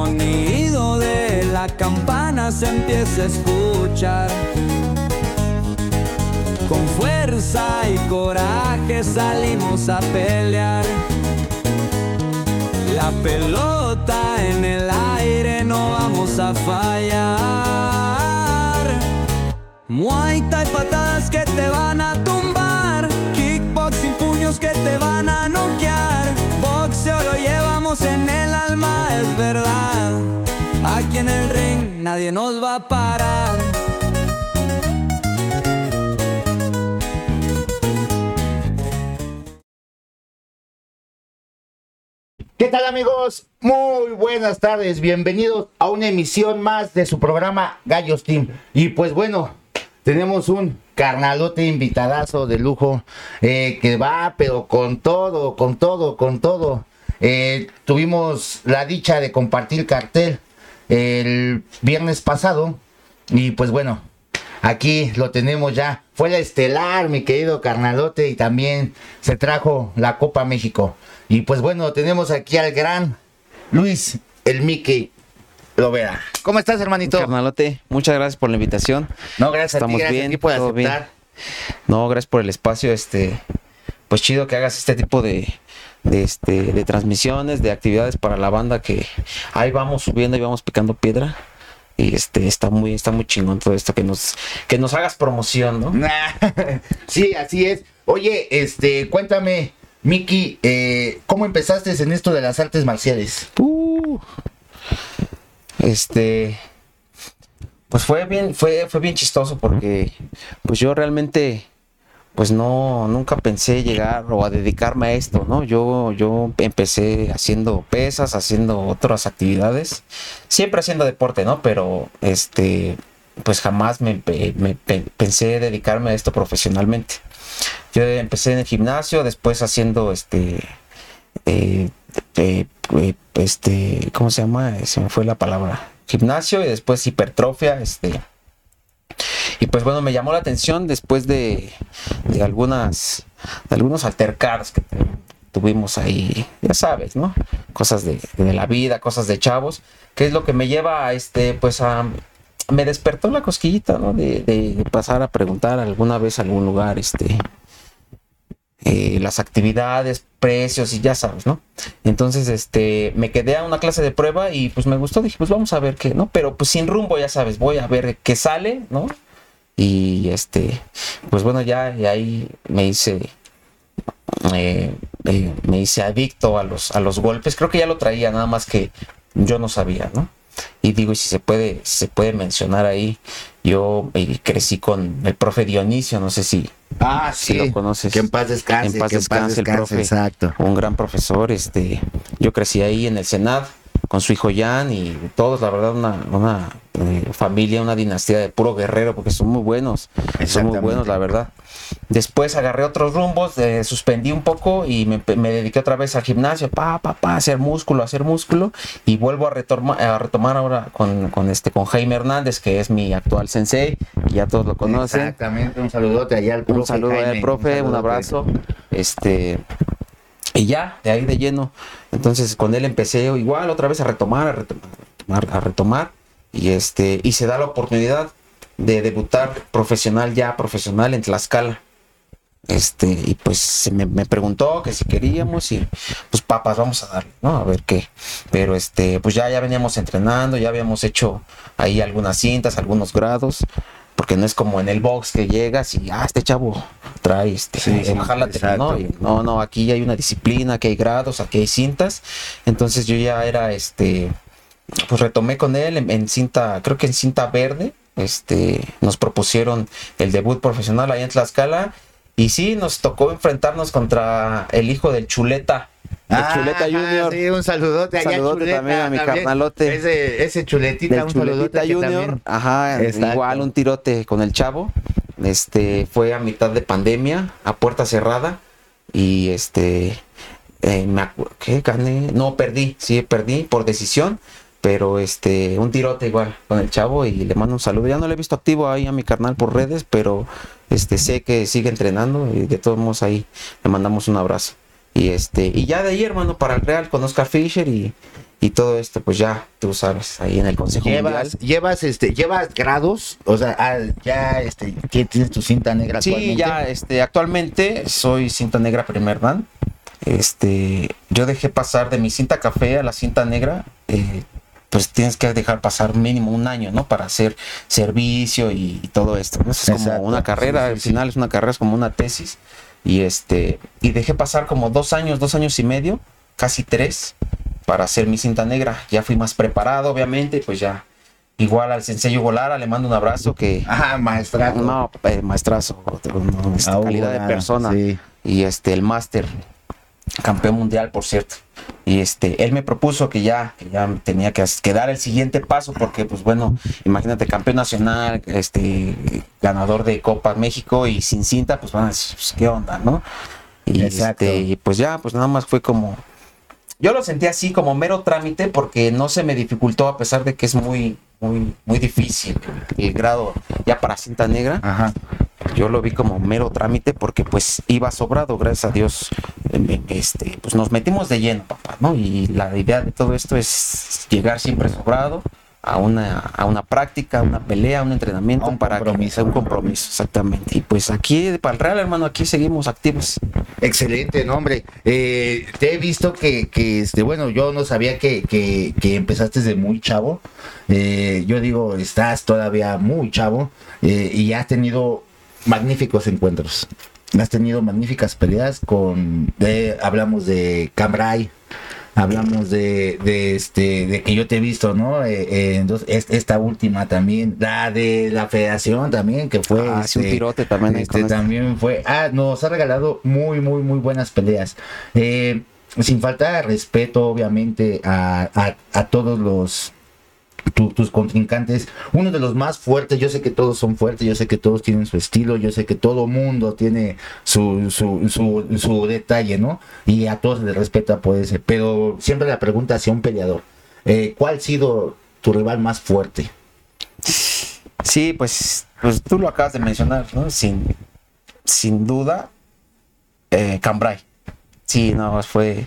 sonido de la campana se empieza a escuchar. Con fuerza y coraje salimos a pelear. La pelota en el aire, no vamos a fallar. Muay Thai, patadas que te van a tumbar. Kickboxing, puños que te van a noquear. Boxeo lo llevamos en el alma, es verdad. Aquí en el ring nadie nos va a parar. ¿Qué tal, amigos? Muy buenas tardes, bienvenidos a una emisión más de su programa Gallos Team. Y pues bueno, tenemos un carnalote invitadazo de lujo que va pero con todo. Tuvimos la dicha de compartir cartel el viernes pasado y pues bueno, aquí lo tenemos ya. Fue la estelar, mi querido carnalote, y también se trajo la Copa México. Y pues bueno, tenemos aquí al gran Luis, el Mickey Lovera. ¿Cómo estás, hermanito? Carnalote, muchas gracias por la invitación. No, gracias Estamos a ti, gracias bien, a ti por todo aceptar. bien. No, gracias por el espacio, pues chido que hagas este tipo de transmisiones, de actividades para la banda, que ahí vamos subiendo y vamos picando piedra. Y está muy chingón todo esto, que nos hagas promoción, ¿no? Sí, así es. Oye, cuéntame, Miki, ¿cómo empezaste en esto de las artes marciales? Pues fue bien chistoso, porque pues yo realmente pues nunca pensé llegar o a dedicarme a esto, ¿no? Yo empecé haciendo pesas, haciendo otras actividades, siempre haciendo deporte, ¿no? Pero pues jamás me pensé dedicarme a esto profesionalmente. Yo empecé en el gimnasio, después haciendo ¿cómo se llama? Se me fue la palabra. Gimnasio, y después hipertrofia, y pues bueno, me llamó la atención después de algunos altercados que tuvimos ahí, ya sabes, ¿no? Cosas de la vida, cosas de chavos, que es lo que me lleva a me despertó la cosquillita, ¿no? De pasar a preguntar alguna vez a algún lugar, las actividades, precios, y ya sabes, ¿no? Entonces, me quedé a una clase de prueba y pues me gustó, dije, pues vamos a ver qué, ¿no? Pero pues sin rumbo, ya sabes, voy a ver qué sale, ¿no? Y pues bueno, ya y ahí me hice adicto a los golpes. Creo que ya lo traía, nada más que yo no sabía, ¿no? Y digo, y si se puede mencionar ahí, yo crecí con el profe Dionisio, no sé si sí, lo conoces. Que en paz descanse, el profe, exacto. Un gran profesor. Yo crecí ahí en el Senad con su hijo Jan y todos, la verdad, una familia, una dinastía de puro guerrero, porque son muy buenos, la verdad. Después agarré otros rumbos, suspendí un poco y me dediqué otra vez al gimnasio, a hacer músculo, y vuelvo a retomar ahora con Jaime Hernández, que es mi actual sensei, y ya todos lo conocen. Exactamente, un saludote allá al profe. Un saludo al profe, un abrazo. Y ya, de ahí de lleno. Entonces con él empecé igual otra vez a retomar. Y se da la oportunidad de debutar profesional en Tlaxcala. Y pues me preguntó que si queríamos, y pues papas, vamos a darle, ¿no? A ver qué. Pero pues ya veníamos entrenando, ya habíamos hecho ahí algunas cintas, algunos grados, porque no es como en el box que llegas y este chavo trae jálate, ¿no? No, aquí hay una disciplina, aquí hay grados, aquí hay cintas. Entonces yo ya era pues retomé con él en cinta, creo que en cinta verde. Nos propusieron el debut profesional ahí en Tlaxcala, y sí, nos tocó enfrentarnos contra el hijo del Chuleta. Chuleta Junior. Sí, un saludote allá, Chuleta, también a mi carnalote. Ese Chuletita, un Chuleta Junior. Ajá, igual un tirote con el chavo. Fue a mitad de pandemia, a puerta cerrada, y ¿qué gané? No, perdí por decisión. Pero un tirote igual con el chavo, y le mando un saludo. Ya no lo he visto activo ahí a mi carnal por redes, pero sé que sigue entrenando, y de todos modos ahí le mandamos un abrazo. Y ya de ahí, hermano, para el Real con Oscar Fisher, y y todo esto, pues ya, tú sabes, ahí en el Consejo Mundial. ¿Llevas grados? O sea, ya, ¿tienes tu cinta negra Sí, actualmente? ya, actualmente soy cinta negra primer dan. Yo dejé pasar de mi cinta café a la cinta negra, pues tienes que dejar pasar mínimo un año, ¿no? Para hacer servicio y todo esto, ¿no? Es como Exacto. una carrera, al final es una carrera, es como una tesis. Y dejé pasar como 2 años y medio, casi 3, para hacer mi cinta negra. Ya fui más preparado, obviamente, pues ya. Igual al Sensei Hugo Lara le mando un abrazo que... Maestrazo. No, maestrazo, calidad de persona. Sí. Y el máster, campeón mundial, por cierto. Y él me propuso que ya tenía que dar el siguiente paso, porque pues bueno, imagínate, campeón nacional, ganador de Copa México y sin cinta, pues van a decir, pues, ¿qué onda, no? Y pues ya, pues nada más fue como, yo lo sentí así como mero trámite, porque no se me dificultó, a pesar de que es muy difícil el grado ya para cinta negra. Ajá. Yo lo vi como mero trámite, porque pues iba sobrado, gracias a Dios. Pues nos metimos de lleno, papá, ¿no? Y la idea de todo esto es llegar siempre sobrado a una práctica, a una pelea, a un entrenamiento, un compromiso, exactamente. Y pues aquí, para el Real, hermano, aquí seguimos activos. Excelente, no, hombre. Te he visto que bueno, yo no sabía que empezaste desde muy chavo. Yo digo, estás todavía muy chavo, y has tenido magníficos encuentros. Has tenido magníficas peleas hablamos de Cambrai, hablamos de que yo te he visto, ¿no? Entonces, esta última también, la de la federación también, que fue un tirote también. También fue, nos ha regalado muy buenas peleas. Sin falta de respeto, obviamente, a todos tus contrincantes, uno de los más fuertes. Yo sé que todos son fuertes, yo sé que todos tienen su estilo, yo sé que todo mundo tiene su detalle, ¿no? Y a todos se les respeta por ese, pero siempre la pregunta hacia un peleador, ¿cuál ha sido tu rival más fuerte? Sí, pues tú lo acabas de mencionar, ¿no? Sin duda, Cambrai. Sí, no, fue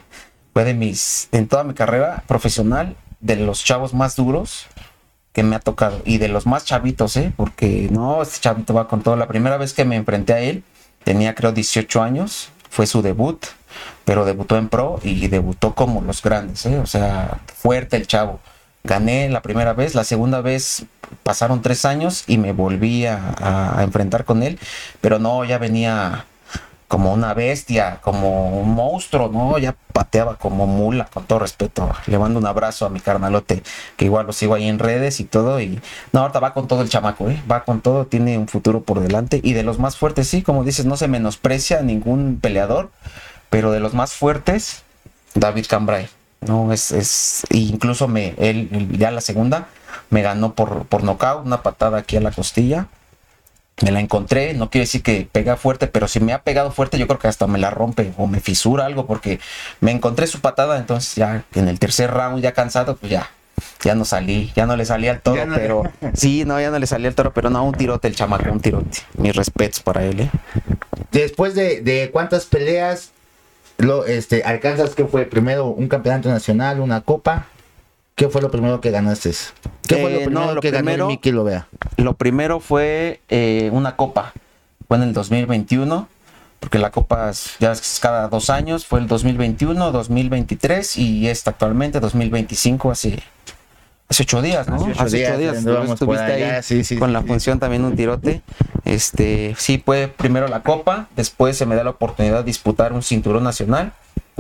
en toda mi carrera profesional, de los chavos más duros que me ha tocado, y de los más chavitos, porque no, este chavito va con todo. La primera vez que me enfrenté a él tenía, creo, 18 años, fue su debut, pero debutó en pro y debutó como los grandes, o sea, fuerte el chavo. Gané la primera vez, la segunda vez pasaron 3 años y me volví a enfrentar con él, pero no, ya venía como una bestia, como un monstruo, ¿no? Ya pateaba como mula, con todo respeto. Le mando un abrazo a mi carnalote, que igual lo sigo ahí en redes y todo. Y no, ahorita va con todo el chamaco, va con todo, tiene un futuro por delante. Y de los más fuertes, sí, como dices, no se menosprecia a ningún peleador, pero de los más fuertes, David Cambrai, ¿no? Incluso él ya la segunda me ganó por nocaut, una patada aquí a la costilla. Me la encontré, no quiere decir que pega fuerte, pero si me ha pegado fuerte, yo creo que hasta me la rompe o me fisura algo, porque me encontré su patada. Entonces ya en el tercer round, ya cansado, pues ya no salí, ya no le salía al toro, pero sí, no, ya no le salía al toro, pero no, un tirote el chamaco, un tirote. Mis respetos para él, Después de cuántas peleas alcanzas, ¿qué fue? Primero un campeonato nacional, una copa. ¿Qué fue lo primero que ganaste? ¿Qué fue lo primero que ganó el Mickey Lovea? Lo primero fue una copa. Fue en el 2021, porque la copa ya es cada 2 años. Fue el 2021, 2023 y actualmente 2025, hace 8 días, ¿no? Hace 8 días. Estuviste ahí sí, con la función también, un tirote. Sí, fue primero la copa, después se me da la oportunidad de disputar un cinturón nacional.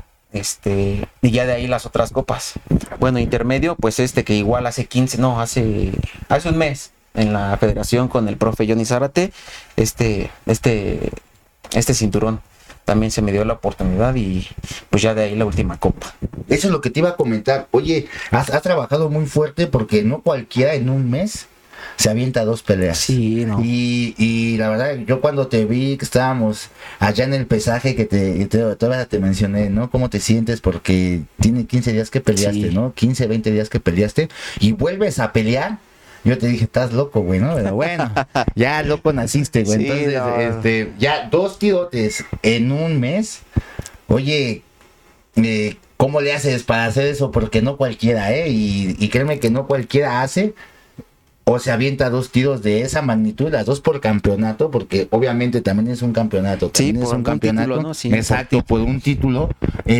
Y ya de ahí las otras copas. Bueno, intermedio, pues que igual hace un mes en la federación con el profe Johnny Zárate, este cinturón también se me dio la oportunidad, y pues ya de ahí la última copa. Eso es lo que te iba a comentar. Oye, has trabajado muy fuerte, porque no cualquiera en un mes se avienta 2 peleas. Sí, no. Y la verdad, yo cuando te vi que estábamos allá en el pesaje, que todavía te mencioné, ¿no? ¿Cómo te sientes? Porque tiene 15 días que peleaste, sí, ¿no? 15, 20 días que peleaste y vuelves a pelear. Yo te dije, estás loco, güey, ¿no? Pero bueno, ya loco naciste, güey. Sí, entonces, ya 2 tirotes en un mes. Oye, ¿cómo le haces para hacer eso? Porque no cualquiera, y créeme que no cualquiera hace o se avienta 2 tiros de esa magnitud, las 2 por campeonato, porque obviamente también es un campeonato. Sí, también es un campeonato, título, ¿no? Sí, exacto, por un título.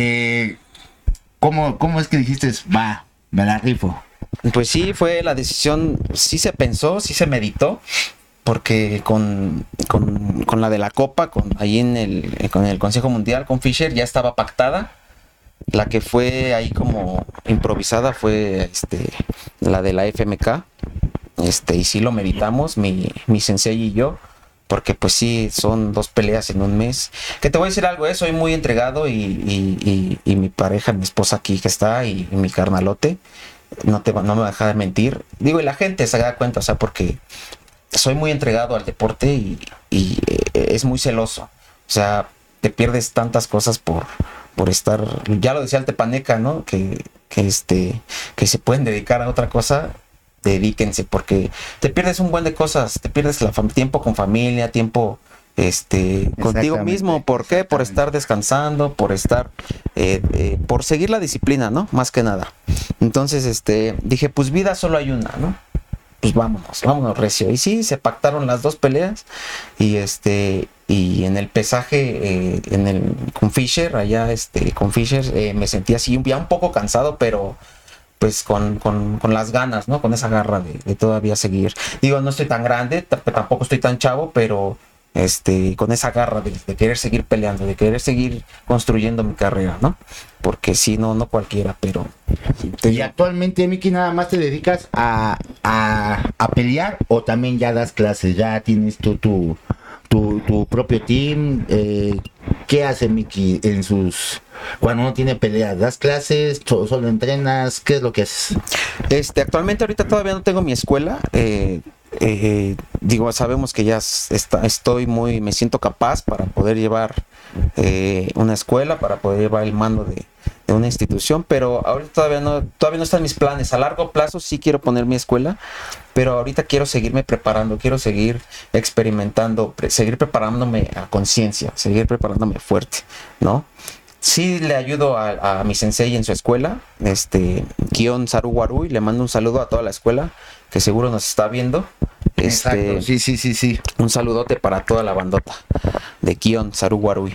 ¿Cómo es que dijiste, va, me la rifo? Pues sí, fue la decisión, sí se pensó, sí se meditó, porque con la de la Copa, ahí con el Consejo Mundial, con Fisher, ya estaba pactada. La que fue ahí como improvisada fue la de la FMK. Y sí lo meditamos, mi sensei y yo, porque pues sí, son 2 peleas en un mes. Que te voy a decir algo, soy muy entregado y mi pareja, mi esposa aquí que está, y mi carnalote, no me va a dejar de mentir. Digo, y la gente se da cuenta, o sea, porque soy muy entregado al deporte y es muy celoso. O sea, te pierdes tantas cosas por estar, ya lo decía el Tepaneca, ¿no? Que se pueden dedicar a otra cosa. Dedíquense, porque te pierdes un buen de cosas, te pierdes tiempo con familia, tiempo contigo mismo. ¿Por qué? Por estar descansando, por estar por seguir la disciplina, ¿no? Más que nada. Entonces dije, pues vida solo hay una, ¿no? Pues vámonos recio. Y sí, se pactaron las 2 peleas y y en el pesaje con Fisher, allá con Fisher, me sentí así ya un poco cansado, pero pues con las ganas, ¿no? Con esa garra de todavía seguir. Digo, no estoy tan grande, tampoco estoy tan chavo, pero con esa garra de querer seguir peleando, de querer seguir construyendo mi carrera, ¿no? Porque sí, no cualquiera, pero... ¿Y actualmente, Miki, nada más te dedicas a pelear o también ya das clases? ¿Ya tienes tu propio team? ¿Qué hace Miki cuando no tiene peleas? ¿Das clases? ¿Solo entrenas? ¿Qué es lo que haces? Actualmente ahorita todavía no tengo mi escuela. Digo, sabemos que ya me siento capaz para poder llevar una escuela, para poder llevar el mando de una institución, pero ahorita todavía no están mis planes. A largo plazo sí quiero poner mi escuela, pero ahorita quiero seguirme preparando, quiero seguir experimentando, seguir preparándome a conciencia, seguir preparándome fuerte, ¿no? Sí le ayudo a mi sensei en su escuela, Kion Saru Warui, le mando un saludo a toda la escuela, que seguro nos está viendo. Exacto, sí. Un saludote para toda la bandota de Kion Saru Warui.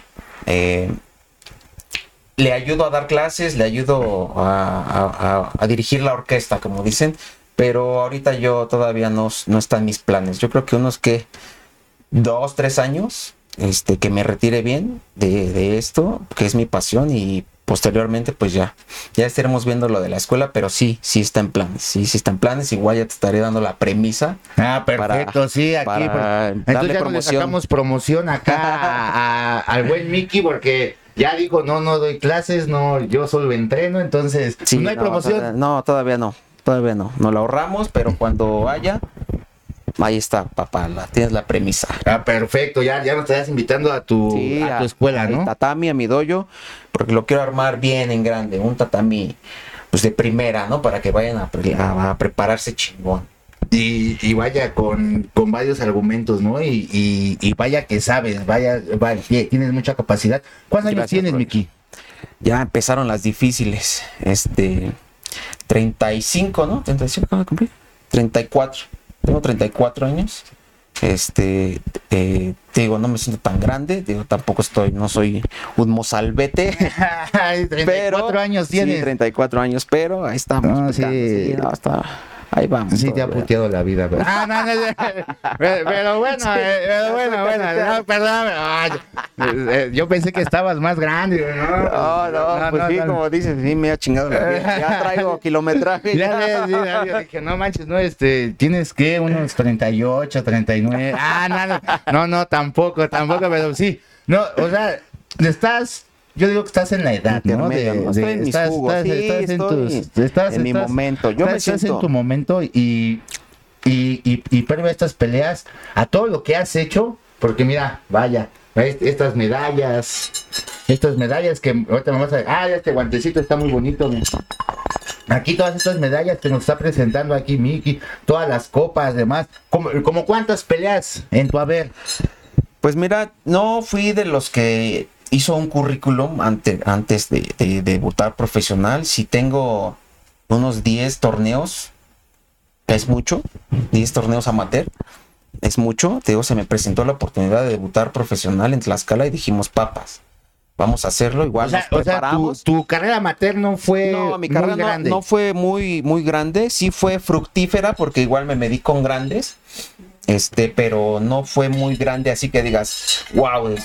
Le ayudo a dar clases, le ayudo a dirigir la orquesta, como dicen, pero ahorita yo todavía no está en mis planes. Yo creo que unos 2, 3 años, que me retire bien de esto, que es mi pasión, y posteriormente pues ya estaremos viendo lo de la escuela, pero sí está en planes, sí está en planes. Igual ya te estaré dando la premisa. Perfecto, sí, aquí entonces ya no le sacamos promoción acá al buen Miki, porque ya dijo, no doy clases, no, yo solo entreno, entonces sí, no hay promoción. Todavía no, nos la ahorramos, pero cuando haya, ahí está, papá, tienes la premisa. Perfecto, ya nos estás invitando a tu escuela, ¿no? Tatami, a mi dojo, porque lo quiero armar bien en grande, un tatami pues de primera, ¿no? Para que vayan a prepararse chingón. Y vaya con varios argumentos, ¿no? Y vaya que sabes, vaya, tienes mucha capacidad. ¿Cuántos años tienes, Miki? Ya empezaron las difíciles. 35, ¿no? 35, ¿cómo cumplí? 34. Tengo 34 años. Te digo, no me siento tan grande, digo, tampoco no soy un mozalbete. 34 años tienes. Sí, 34 años, pero ahí estamos. No, sí. Ahí vamos. Sí, te ha puteado la vida. Pero... pero bueno, no, perdón. Yo pensé que estabas más grande, ¿no? No, pues sí, como dices, sí, me ha chingado la vida. Ya traigo kilometraje. Ya dije, no manches, no, tienes que unos 38, 39. No, tampoco, pero sí. No, o sea, yo digo que estás en la edad, ¿no? Estoy en mis jugos, estás en mi momento. Yo me siento en tu momento y previo a estas peleas, a todo lo que has hecho, porque mira, vaya, estas medallas que ahorita me vas a... este guantecito está muy bonito, mira. Aquí todas estas medallas que nos está presentando aquí Miki, todas las copas, demás, como cuántas peleas en tu haber. Pues mira, no fui de los que hizo un currículum antes de debutar profesional. Si tengo unos 10 torneos, es mucho, 10 torneos amateur, es mucho. Te digo, se me presentó la oportunidad de debutar profesional en Tlaxcala y dijimos, papas, vamos a hacerlo. Igual nos preparamos. Tu carrera amateur no fue mi carrera muy grande. No fue muy grande, sí fue fructífera porque igual me medí con grandes, pero no fue muy grande, así que digas, wow,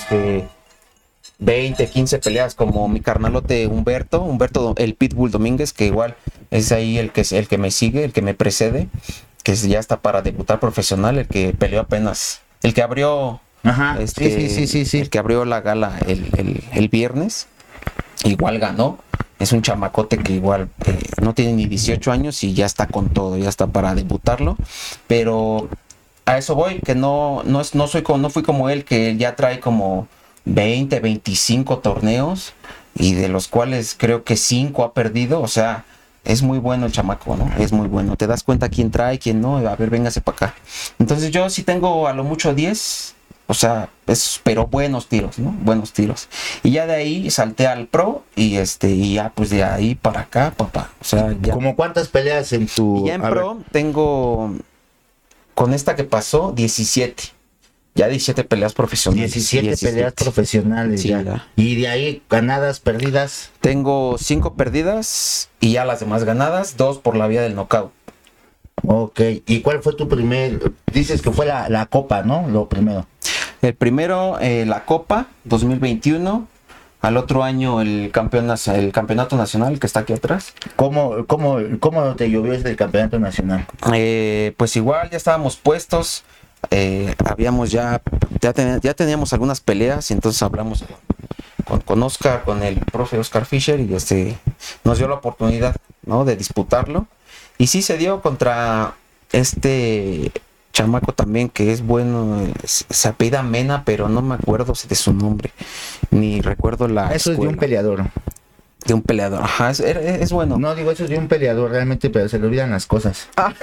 20, 15 peleas como mi carnalote Humberto el Pitbull Domínguez, que igual es ahí el que me sigue, el que me precede, que ya está para debutar profesional, el que peleó apenas, el que abrió, Ajá, sí. el que abrió la gala el viernes, igual ganó. Es un chamacote que igual no tiene ni 18 años y ya está con todo, ya está para debutarlo, pero a eso voy, que no fui como él, que ya trae como 20, 25 torneos y de los cuales creo que 5 ha perdido. O sea, es muy bueno el chamaco, ¿no? Es muy bueno. Te das cuenta quién trae, quién no. A ver, véngase para acá. Entonces yo sí tengo a lo mucho 10, o sea, pero buenos tiros, ¿no? Buenos tiros. Y ya de ahí salté al pro y ya pues de ahí para acá, papá. O sea, ya. ¿Cómo cuántas peleas en tu...? Y ya en pro tengo, con esta que pasó, 17. Ya 17 peleas profesionales. 17 peleas profesionales, sí, ya. Ya. Y de ahí, ganadas, perdidas. Tengo 5 perdidas y ya las demás ganadas, 2 por la vía del knockout. Ok, ¿y cuál fue tu primer...? Dices que fue la copa, ¿no? Lo primero. El primero, la Copa 2021. Al otro año el campeonato nacional que está aquí atrás. ¿Cómo te llovió desde el campeonato nacional? Pues igual ya estábamos puestos. Habíamos ya teníamos algunas peleas y entonces hablamos con Oscar, con el profe Oscar Fischer, y nos dio la oportunidad, ¿no?, de disputarlo. Y sí se dio contra este chamaco también que es bueno, se apellida Mena, pero no me acuerdo de su nombre, ni recuerdo la Eso escuela. es de un peleador. De un peleador, ajá, es bueno. No, digo, eso es de un peleador realmente, pero se le olvidan las cosas.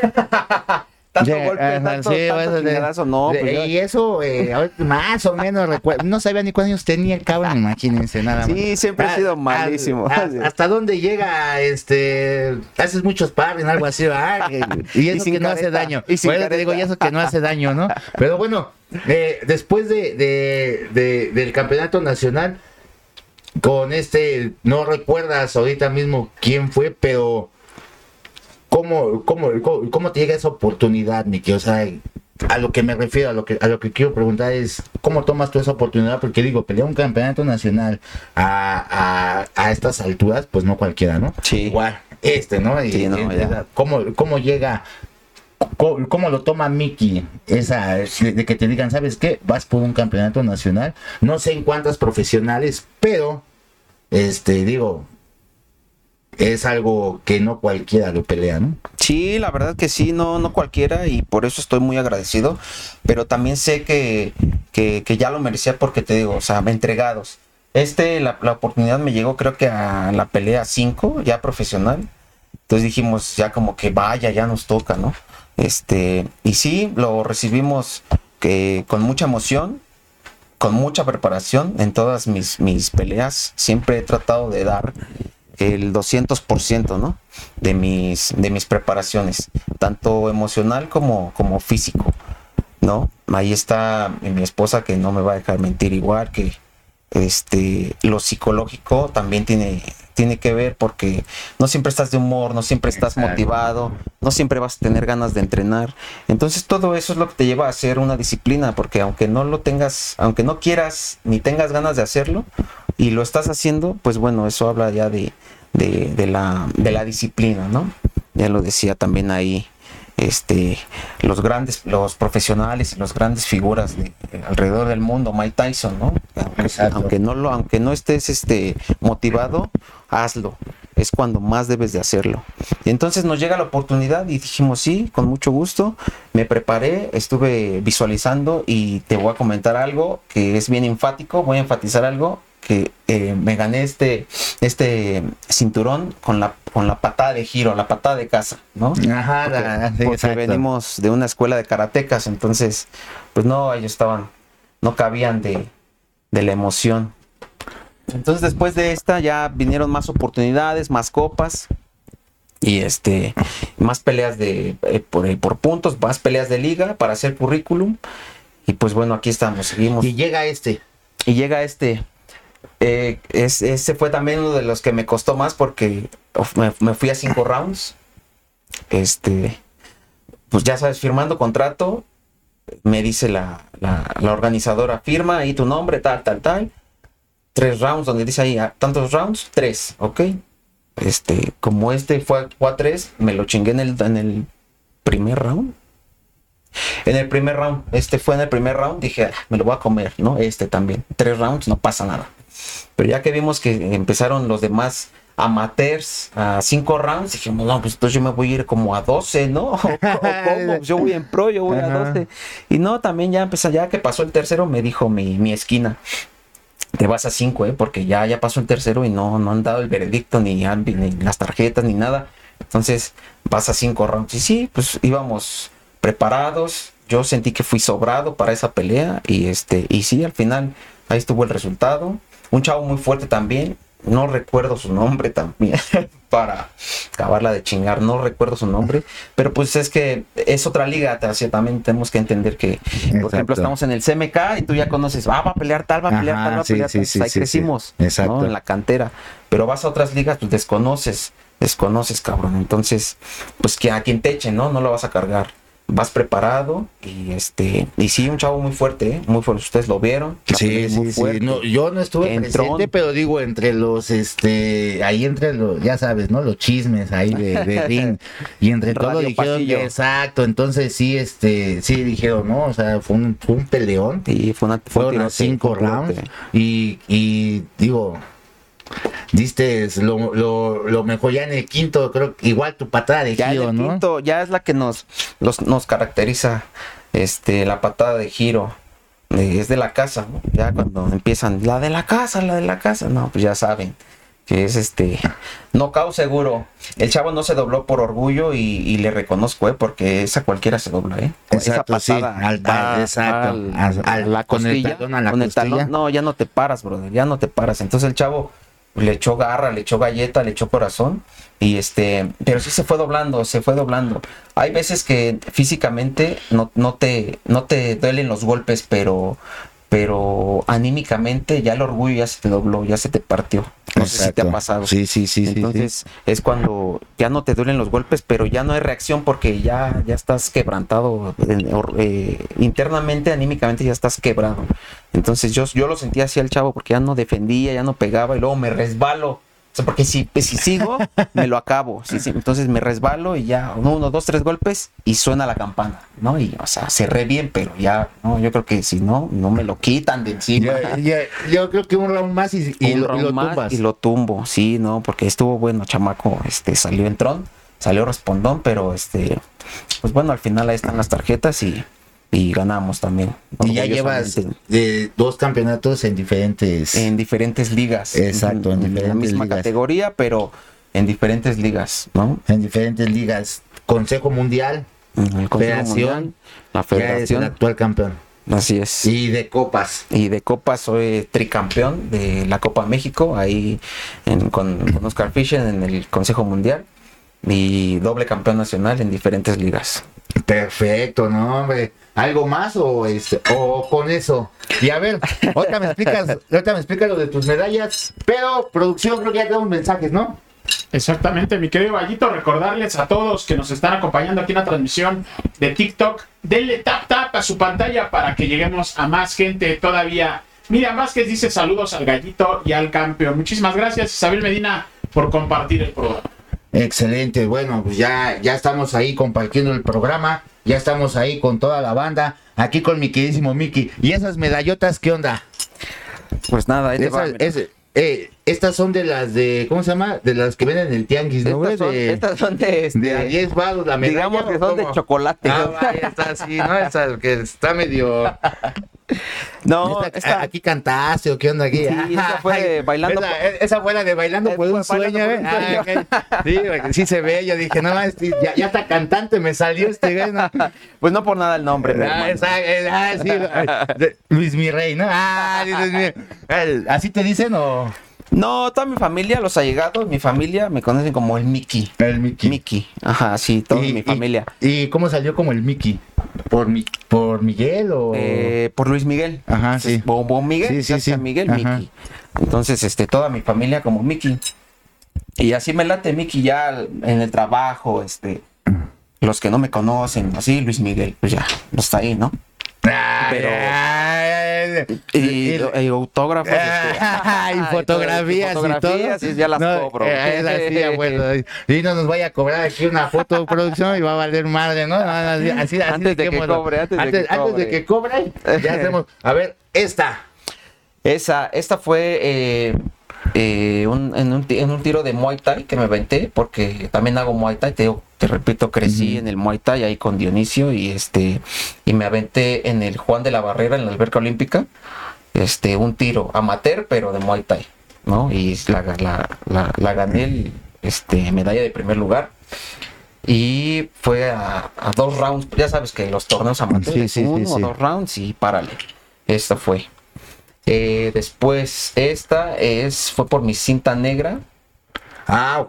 Tanto Yeah, golpe, tanto chingadazo, no, pues y eso, más o menos recuerdo. No sabía ni cuántos años tenía el cabrón, imagínense, nada más. sí, siempre ha sido malísimo. ¿Hasta dónde llega? Haces mucho sparring, algo así, ¿verdad? Y eso que no hace daño. Bueno, te digo, y eso que no hace daño, ¿no? Pero bueno, después del campeonato nacional, con no recuerdas ahorita mismo quién fue, pero ¿Cómo te llega esa oportunidad, Miki? O sea, a lo que me refiero, a lo que quiero preguntar es, ¿cómo tomas tú esa oportunidad? Porque digo, pelear un campeonato nacional a estas alturas, pues no cualquiera, ¿no? Sí. Igual, ¿no? Sí, no, ya. ¿Cómo llega? ¿Cómo lo toma Miki de que te digan, ¿sabes qué? Vas por un campeonato nacional, no sé en cuántas profesionales, pero, digo... Es algo que no cualquiera lo pelea, ¿no? Sí, la verdad que sí, no cualquiera, y por eso estoy muy agradecido, pero también sé que ya lo merecía porque te digo, o sea, entregados. La oportunidad me llegó creo que a la pelea 5, ya profesional, entonces dijimos ya como que vaya, ya nos toca, ¿no? Y sí, lo recibimos con mucha emoción, con mucha preparación en todas mis peleas, siempre he tratado de dar el 200%, ¿no?, de mis preparaciones, tanto emocional como físico, ¿no? Ahí está mi esposa, que no me va a dejar mentir, igual que lo psicológico también tiene que ver, porque no siempre estás de humor, no siempre estás motivado, no siempre vas a tener ganas de entrenar. Entonces todo eso es lo que te lleva a hacer una disciplina, porque aunque no quieras ni tengas ganas de hacerlo y lo estás haciendo, pues bueno, eso habla ya de la disciplina, ¿no? Ya lo decía también ahí los profesionales y los grandes figuras alrededor del mundo, Mike Tyson, ¿no? Aunque no estés motivado, hazlo. Es cuando más debes de hacerlo. Y entonces nos llega la oportunidad y dijimos sí, con mucho gusto. Me preparé, estuve visualizando, y te voy a comentar algo que es bien enfático. Voy a enfatizar algo que me gané este cinturón con la patada de giro, la patada de casa, ¿no? Ajá, porque venimos de una escuela de karatecas, entonces pues no, ellos no cabían de la emoción. Entonces después de esta ya vinieron más oportunidades, más copas y más peleas por puntos, más peleas de liga para hacer currículum. Y pues bueno, aquí estamos, seguimos. Y llega ese fue también uno de los que me costó más porque me fui a 5 rounds. Pues ya sabes, firmando contrato, me dice la organizadora, firma ahí tu nombre, tal. 3 rounds, donde dice ahí, tantos rounds, 3, ¿ok? Como fue a 3, me lo chingué en el primer round. En el primer round, fue en el primer round, dije, me lo voy a comer, ¿no? También, 3 rounds, no pasa nada. Pero ya que vimos que empezaron los demás amateurs a 5 rounds, dijimos, no, pues entonces yo me voy a ir como a 12, ¿no? ¿O cómo? Pues yo voy en pro, yo voy a 12. Y no, también ya que pasó el tercero, me dijo mi esquina, te vas a 5, porque ya pasó el tercero y no han dado el veredicto, ni las tarjetas, ni nada. Entonces, vas a 5 rounds. Y sí, pues íbamos preparados. Yo sentí que fui sobrado para esa pelea. Y sí, al final, ahí estuvo el resultado. Un chavo muy fuerte también. No recuerdo su nombre también. Para acabarla de chingar, no recuerdo su nombre. Pero pues es que es otra liga. También tenemos que entender que, por ejemplo, estamos en el CMK y tú ya conoces, va a pelear tal, va a pelear tal, va a pelear tal. Ahí crecimos, ¿no? En la cantera. Pero vas a otras ligas, pues desconoces, cabrón. Entonces, pues que a quien te echen, ¿no? No lo vas a cargar. Vas preparado y sí, un chavo muy fuerte, muy fuerte. Ustedes lo vieron. Sí. No, yo no estuve presente, pero digo, entre los, ahí entre los, ya sabes, ¿no? Los chismes ahí de ring. Y entre todo dijeron que, exacto, entonces sí, sí dijeron, ¿no? O sea, fue un peleón. Y fueron a 5 rounds. Y digo, diste lo mejor ya en el quinto, creo que igual tu patada de ya giro, en el ¿no? Quinto, ya es la que nos caracteriza, la patada de giro, es de la casa, ¿no? Ya cuando empiezan, la de la casa, no, pues ya saben que es knockout seguro. El chavo no se dobló por orgullo y le reconozco, porque esa cualquiera se dobla, Exacto, esa patada, exacto. La costilla, con el talón, no, ya no te paras, brother, ya no te paras. Entonces el chavo le echó garra, le echó galleta, le echó corazón y pero sí se fue doblando. Hay veces que físicamente no te duelen los golpes, pero anímicamente ya el orgullo ya se te dobló, ya se te partió. No sé si te ha pasado. Sí. Entonces es cuando ya no te duelen los golpes, pero ya no hay reacción porque ya estás quebrantado internamente, anímicamente ya estás quebrado. Entonces yo lo sentía así al chavo porque ya no defendía, ya no pegaba y luego me resbalo. O sea, porque si sigo, me lo acabo. Sí, entonces me resbalo y ya 1, 2, 3 golpes y suena la campana, ¿no? Y, o sea, cerré bien, pero ya, no, yo creo que si no me lo quitan de encima. Yo creo que un round más y lo tumbas. Y lo tumbo, sí, ¿no? Porque estuvo bueno, chamaco, salió entrón, salió respondón, pero pues bueno, al final ahí están las tarjetas y ganamos también. Y ya llevas 2 campeonatos en diferentes ligas. Exacto, en la misma ligas. Categoría, pero en diferentes ligas, ¿no? En diferentes ligas. Consejo Mundial, Federación, la Federación. Ya es el actual campeón. Así es. Y de copas. Soy tricampeón de la Copa México, ahí con Oscar Fischer en el Consejo Mundial. Y doble campeón nacional en diferentes ligas. Perfecto, no, hombre. ¿Algo más o con eso? Y a ver, ahorita me explicas lo de tus medallas, pero producción, creo que ya tenemos mensajes, ¿no? Exactamente, mi querido Vallito, recordarles a todos que nos están acompañando aquí en la transmisión de TikTok, denle tap a su pantalla para que lleguemos a más gente todavía. Miriam Vázquez dice saludos al Gallito y al campeón. Muchísimas gracias, Isabel Medina, por compartir el programa. Excelente, bueno, pues ya estamos ahí compartiendo el programa, ya estamos ahí con toda la banda, aquí con mi queridísimo Miki. ¿Y esas medallotas qué onda? Pues nada, ahí estas son de las ¿cómo se llama? De las que venden en el tianguis, ¿no? Estas son de a 10 baros la medalla. Digamos que son de chocolate. Ahí está así, ¿no? Esa que está medio... No, esta, ¿Aquí cantaste o qué onda aquí? Sí, esa fue de bailando. Esa fue la de bailando por un sueño, ¿eh? Sí, porque sí se ve, yo dije, no, ya está cantante, me salió este güey, ¿no? Pues no por nada el nombre, mi hermano. Sí, Luis mi rey, ¿no? Luis mi... ¿Así te dicen o...? No, toda mi familia, los allegados, mi familia me conocen como el Mickey. El Mickey. Mickey, ajá, sí, toda mi familia. ¿Y cómo salió como el Mickey? ¿Por Miguel o...? Por Luis Miguel. Ajá, Entonces, sí. Bon Miguel, Sí. Miguel, Ajá. Mickey. Entonces, toda mi familia como Mickey. Y así me late Mickey ya en el trabajo, los que no me conocen, así Luis Miguel, pues ya, no está ahí, ¿no? Pero... Y autógrafos. Y fotografías y todo. Sí, ya las cobro. Así, abuelo. Y no nos vaya a cobrar aquí una foto de producción y va a valer madre, ¿no? Así Antes de que cobre, antes de que cobre, ya hacemos. A ver, esta. Esta fue en un tiro de Muay Thai que me aventé, porque también hago Muay Thai, te repito, crecí en el Muay Thai ahí con Dionisio y me aventé en el Juan de la Barrera, en la alberca olímpica, un tiro amateur, pero de Muay Thai, ¿no? Y la gané, medalla de primer lugar. Y fue a 2 rounds, ya sabes que los torneos amateurs, Sí. o 2 rounds y párale. Esta fue. Después, fue por mi cinta negra. Ok.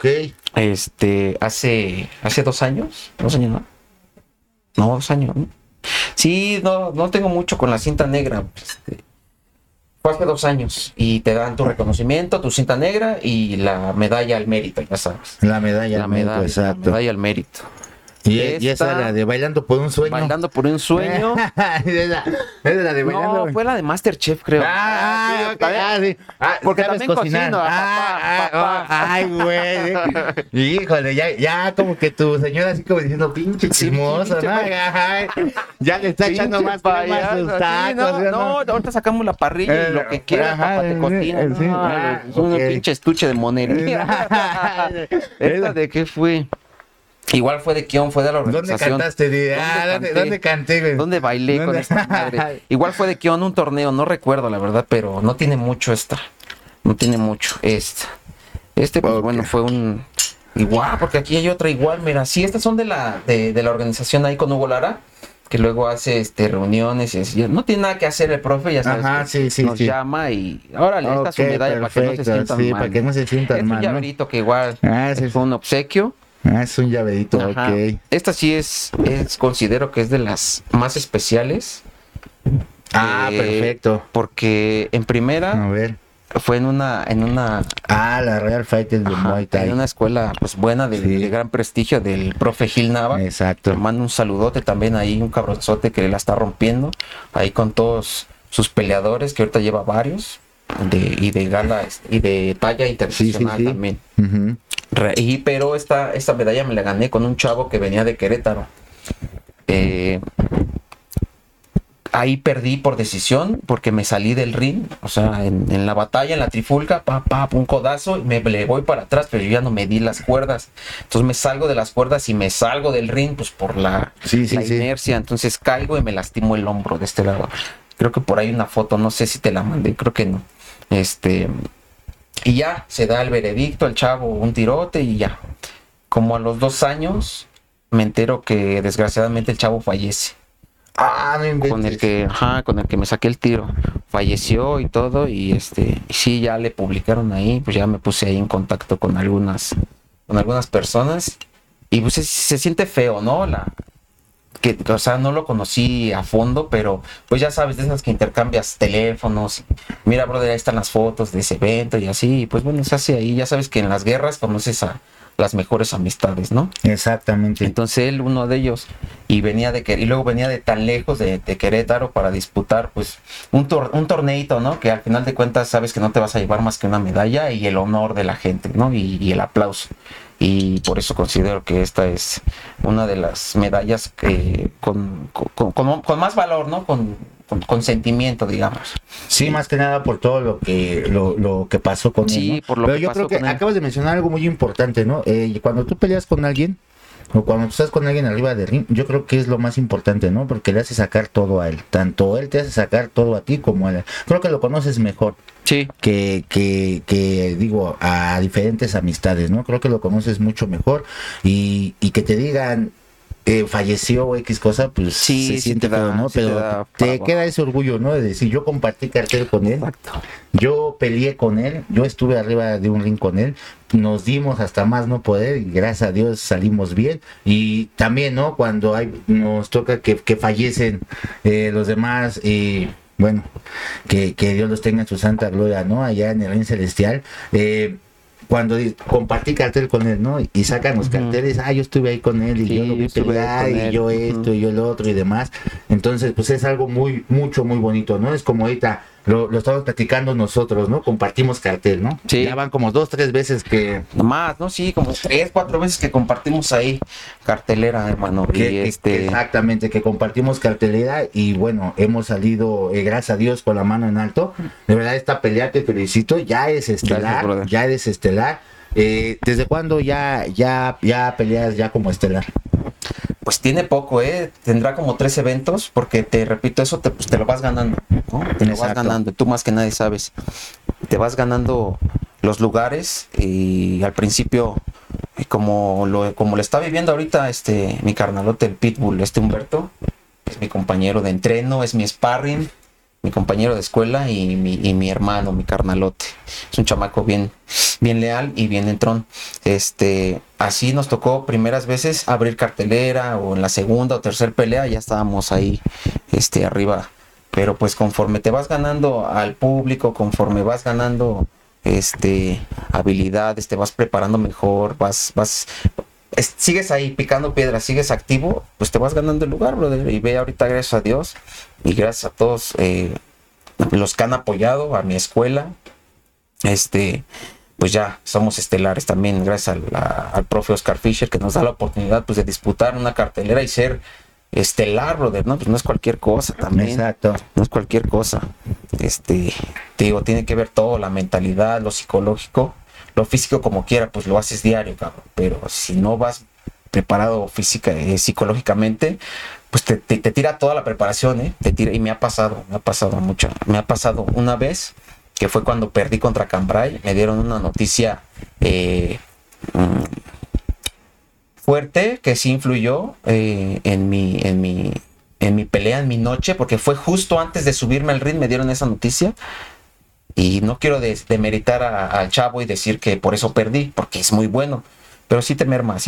Hace 2 años. 2 años, ¿no? No, 2 años, ¿no? Sí, no tengo mucho con la cinta negra. Fue hace 2 años. Y te dan tu reconocimiento, tu cinta negra y la medalla al mérito, ya sabes. La medalla, exacto. La medalla al mérito. Y esa es la de Bailando por un sueño. Bailando por un sueño. Es la de Bailando. No, fue la de Masterchef, creo. Sí. Porque ¿sabes también cocino. Ay, güey. Híjole, ya como que tu señora así como diciendo, pinche chismoso, ¿no? Ay, ya le está echando más crema a sus tacos. No, ahorita sacamos la parrilla y lo que quieras, papá, te cocina. Es un pinche estuche de monería. ¿Esta de qué fue? Igual fue de Kion, fue de la organización. ¿Dónde cantaste? ¿Dónde canté, güey? ¿Dónde bailé con esta madre? Igual fue de Kion, un torneo, no recuerdo la verdad, pero no tiene mucho esta. No tiene mucho esta. Pues bueno, fue un... Igual, porque aquí hay otra igual, mira. Sí, estas son de la organización ahí con Hugo Lara, que luego hace reuniones y así. No tiene nada que hacer el profe, ya sabes. Nos llama y... Órale, esta es su medalla para que no se sientan mal. Para que no se sientan mal, Es un llaverito que igual es un obsequio. Es un llaverito, Ajá. ok. Esta sí considero que es de las más especiales. Perfecto. Porque en primera A ver. fue en una La Real Fighter de Muay Thai. en una escuela pues buena de gran prestigio del profe Gil Nava. Exacto. Le mando un saludote también ahí, un cabronzote que la está rompiendo ahí con todos sus peleadores, que ahorita lleva varios y de gala y de talla internacional también. Uh-huh. Pero esta medalla me la gané con un chavo que venía de Querétaro. Ahí perdí por decisión porque me salí del ring, o sea, en la batalla, en la trifulca, un codazo y le voy para atrás, pero yo ya no me di las cuerdas. Entonces me salgo de las cuerdas y me salgo del ring pues por la inercia. Entonces caigo y me lastimo el hombro de este lado. Creo que por ahí una foto, no sé si te la mandé, creo que no. Y ya, se da el veredicto, el chavo un tirote y ya. Como a los 2 años me entero que desgraciadamente el chavo fallece. No inventes. Con el que me saqué el tiro. Falleció y todo y sí, ya le publicaron ahí, pues ya me puse ahí en contacto con algunas personas y pues se siente feo, ¿no? O sea, no lo conocí a fondo, pero pues ya sabes, de esas que intercambias teléfonos. Mira, brother, ahí están las fotos de ese evento y así. Y pues bueno, se hace ahí. Ya sabes que en las guerras conoces a las mejores amistades, ¿no? Exactamente. Entonces él, uno de ellos, y luego venía de tan lejos de Querétaro para disputar pues un torneito, ¿no? Que al final de cuentas sabes que no te vas a llevar más que una medalla y el honor de la gente, ¿no? Y el aplauso. Y por eso considero que esta es una de las medallas que con más valor, ¿no? Con sentimiento, digamos. Sí, más que nada por todo lo que pasó con él, ¿no? Por lo Pero que yo pasó creo que con él. acabas de mencionar algo muy importante, ¿no? Cuando tú peleas con alguien, o cuando tú estás con alguien arriba del ring, yo creo que es lo más importante, ¿no? Porque le hace sacar todo a él. Tanto él te hace sacar todo a ti como a él. Creo que lo conoces mejor. Sí. Que digo, a diferentes amistades, ¿no? Creo que lo conoces mucho mejor y que te digan falleció o X cosa, pues Sí, se sí siente te da- feo, ¿no? sí te Pero da para te abajo. queda ese orgullo, ¿no? De decir, yo compartí cartel con él, Exacto. yo peleé con él, yo estuve arriba de un ring con él, nos dimos hasta más no poder y gracias a Dios salimos bien. Y también, ¿no? Cuando nos toca que fallecen los demás y bueno, que Dios los tenga en su santa gloria, ¿no? Allá en el reino celestial. Cuando compartí cartel con él, ¿no? Y sacan los carteles, yo estuve ahí con él y Sí, yo lo vi estuve pelear con y él. yo esto y yo lo otro y demás. Entonces, pues es algo muy bonito, ¿no? Es como ahorita lo estamos platicando nosotros, ¿no? Compartimos cartel, ¿no? Sí. Ya van como 2, 3 veces que Más, ¿no? Sí, como 3, 4 veces que compartimos ahí cartelera, hermano. Y exactamente, que compartimos cartelera y bueno, hemos salido, gracias a Dios, con la mano en alto. De verdad, esta pelea te felicito, ya es Gracias, estelar, brother. ya eres estelar. ¿Desde cuándo ya peleas ya como estelar? Pues tiene poco, tendrá como 3 eventos, porque te repito, eso pues te lo vas ganando, ¿no? Te lo vas Exacto. ganando, tú más que nadie sabes. Te vas ganando los lugares y al principio, como lo está viviendo ahorita mi carnalote, el Pitbull, Humberto, es mi compañero de entreno, es mi sparring, mi compañero de escuela y mi hermano, mi carnalote. Es un chamaco bien leal y bien entrón. Así nos tocó primeras veces abrir cartelera, o en la segunda o tercera pelea ya estábamos ahí arriba. Pero pues conforme te vas ganando al público, conforme vas ganando habilidades, te vas preparando mejor, sigues ahí picando piedras, sigues activo, pues te vas ganando el lugar, brother. Y ve ahorita, gracias a Dios y gracias a todos los que han apoyado a mi escuela, pues ya somos estelares también, gracias al profe Oscar Fisher, que nos da la oportunidad pues de disputar una cartelera y ser estelar, brother, ¿no? Pues no es cualquier cosa también. Exacto. No es cualquier cosa. Te digo, tiene que ver todo, la mentalidad, lo psicológico, lo físico como quiera, pues lo haces diario, cabrón. Pero si no vas preparado psicológicamente, pues te tira toda la preparación, te tira, y me ha pasado mucho. Me ha pasado una vez, que fue cuando perdí contra Cambrai, me dieron una noticia fuerte que sí influyó en mi pelea, en mi noche, porque fue justo antes de subirme al ring, me dieron esa noticia. Y no quiero demeritar al chavo y decir que por eso perdí, porque es muy bueno. Pero sí te merman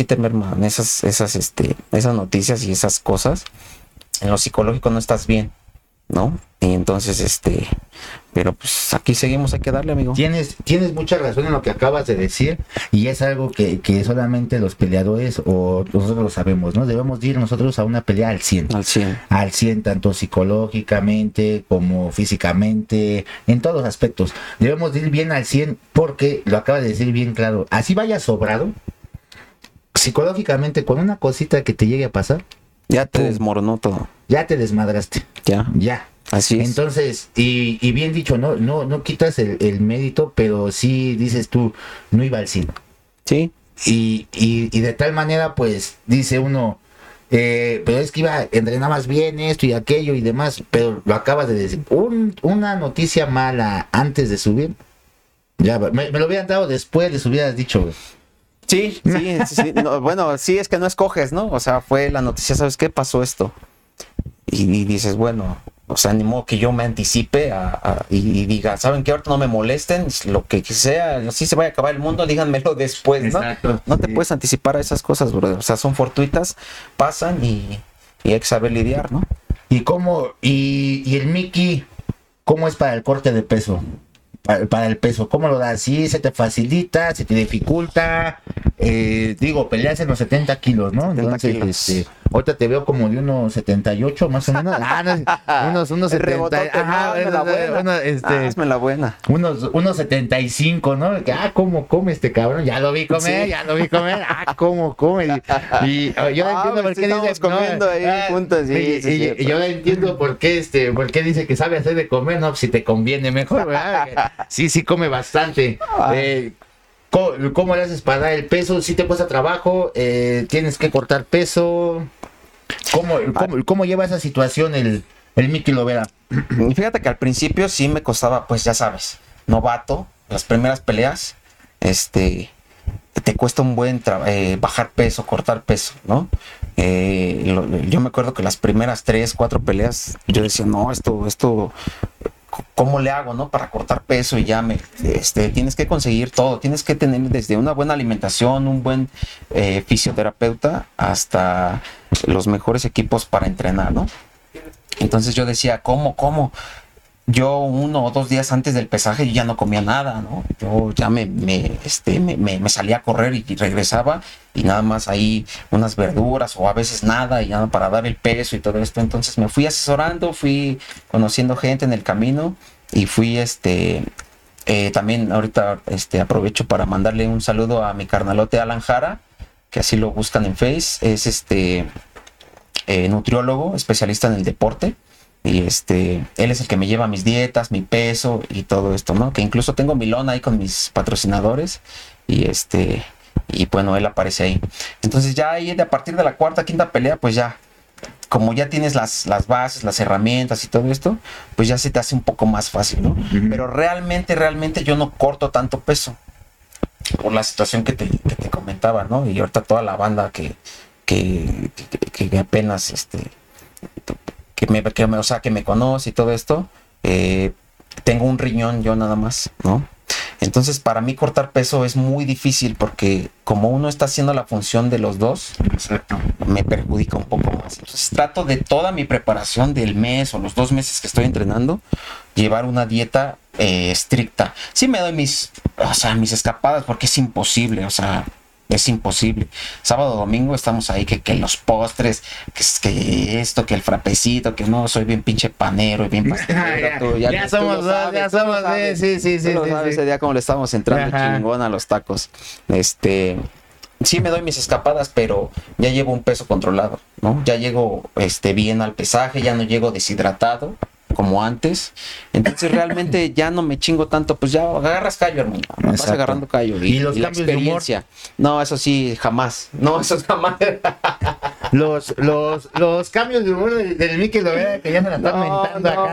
esas noticias y esas cosas. En lo psicológico no estás bien, ¿no? Y entonces, pero pues aquí seguimos, hay que darle, amigo. Tienes mucha razón en lo que acabas de decir y es algo que solamente los peleadores o nosotros lo sabemos, ¿no? Debemos ir nosotros a una pelea al 100. Al 100, tanto psicológicamente como físicamente, en todos los aspectos. Debemos ir bien al 100 porque, lo acaba de decir bien claro, así vaya sobrado, psicológicamente con una cosita que te llegue a pasar, Ya te ¡pum! desmoronó todo. Ya te desmadraste. Ya. Así es. Entonces, y bien dicho, no quitas el mérito, pero sí dices tú, no iba al 100. Sí. Y de tal manera, pues, dice uno, pero es que entrenabas bien esto y aquello y demás, pero lo acabas de decir. Una noticia mala antes de subir, ya, me lo hubieran dado después, les hubieras dicho, güey. Sí. No, bueno, sí, es que no escoges, ¿no? O sea, fue la noticia, ¿sabes qué? Pasó esto. Y dices, bueno, o sea, ni modo que yo me anticipe y diga, ¿saben qué? Ahorita no me molesten, lo que sea, así se vaya a acabar el mundo, díganmelo después, ¿no? Exacto, No te sí. puedes anticipar a esas cosas, brother. O sea, son fortuitas, pasan y hay que saber lidiar, ¿no? ¿Y cómo, y el Mickey, cómo es para el corte de peso? Para el peso, ¿cómo lo das? ¿Sí se te facilita? ¿Se te dificulta? Digo, peleas en los 70 kilos, ¿no? 70 Entonces, kilos. ahorita te veo como de unos 78 más o menos. Unos 70. Rebotote, Ajá, hazme la buena. Hazme la buena. Unos 75, ¿no? ¿Cómo come este cabrón? Ya lo vi comer, Sí. ¿Cómo come? Y yo no entiendo por sí qué estamos dice comiendo ahí juntos, sí, y, sí, es y- cierto. y yo no entiendo por qué dice que sabe hacer de comer, no, pues si te conviene mejor, ¿verdad? Sí come bastante. ¿Cómo le haces para dar el peso? ¿Si te cuesta trabajo? ¿Tienes que cortar peso? ¿Cómo lleva esa situación el Mickey Lovera? Fíjate que al principio sí me costaba, pues ya sabes, novato, las primeras peleas, te cuesta un buen bajar peso, cortar peso, ¿no? Yo me acuerdo que las primeras 3, 4 peleas, yo decía, no, esto, ¿cómo le hago, no? Para cortar peso y ya tienes que conseguir todo, tienes que tener desde una buena alimentación, un buen fisioterapeuta, hasta los mejores equipos para entrenar, ¿no? Entonces yo decía, ¿cómo? Yo 1 o 2 días antes del pesaje yo ya no comía nada, ¿no? Yo ya me salía a correr y regresaba y nada más ahí unas verduras o a veces nada y ya para dar el peso y todo esto. Entonces me fui asesorando, fui conociendo gente en el camino y fui también ahorita aprovecho para mandarle un saludo a mi carnalote Alan Jara, que así lo buscan en Face, es nutriólogo, especialista en el deporte. Y él es el que me lleva mis dietas, mi peso y todo esto, ¿no? Que incluso tengo mi lona ahí con mis patrocinadores y bueno, él aparece ahí. Entonces ya ahí a partir de la 4ª, 5ª pelea, pues ya, como ya tienes las bases, las herramientas y todo esto, pues ya se te hace un poco más fácil, ¿no? Uh-huh. Pero realmente yo no corto tanto peso por la situación que te comentaba, ¿no? Y ahorita toda la banda que apenas que me conoce y todo esto, tengo un riñón yo nada más, ¿no? Entonces para mí cortar peso es muy difícil porque como uno está haciendo la función de los dos, exacto, me perjudica un poco más. Entonces trato de toda mi preparación del mes o los 2 meses que estoy entrenando, llevar una dieta estricta. Sí me doy mis escapadas porque es imposible, es imposible. Sábado, domingo estamos ahí que los postres, que esto, que el frapecito, que no, soy bien pinche panero y bien pastelero. Ya somos dos, sí. Tú lo sabes, ese día como le estábamos entrando chingón a los tacos. Sí me doy mis escapadas, pero ya llevo un peso controlado, ¿no? Ya llego bien al pesaje, ya no llego deshidratado como antes. Entonces realmente ya no me chingo tanto, pues ya agarras callo, hermano. Vas agarrando callo. ¿Y los cambios de humor? No, eso sí, jamás. No, eso jamás. Los cambios de humor del Mickey Lovera, que ya me la están mentando acá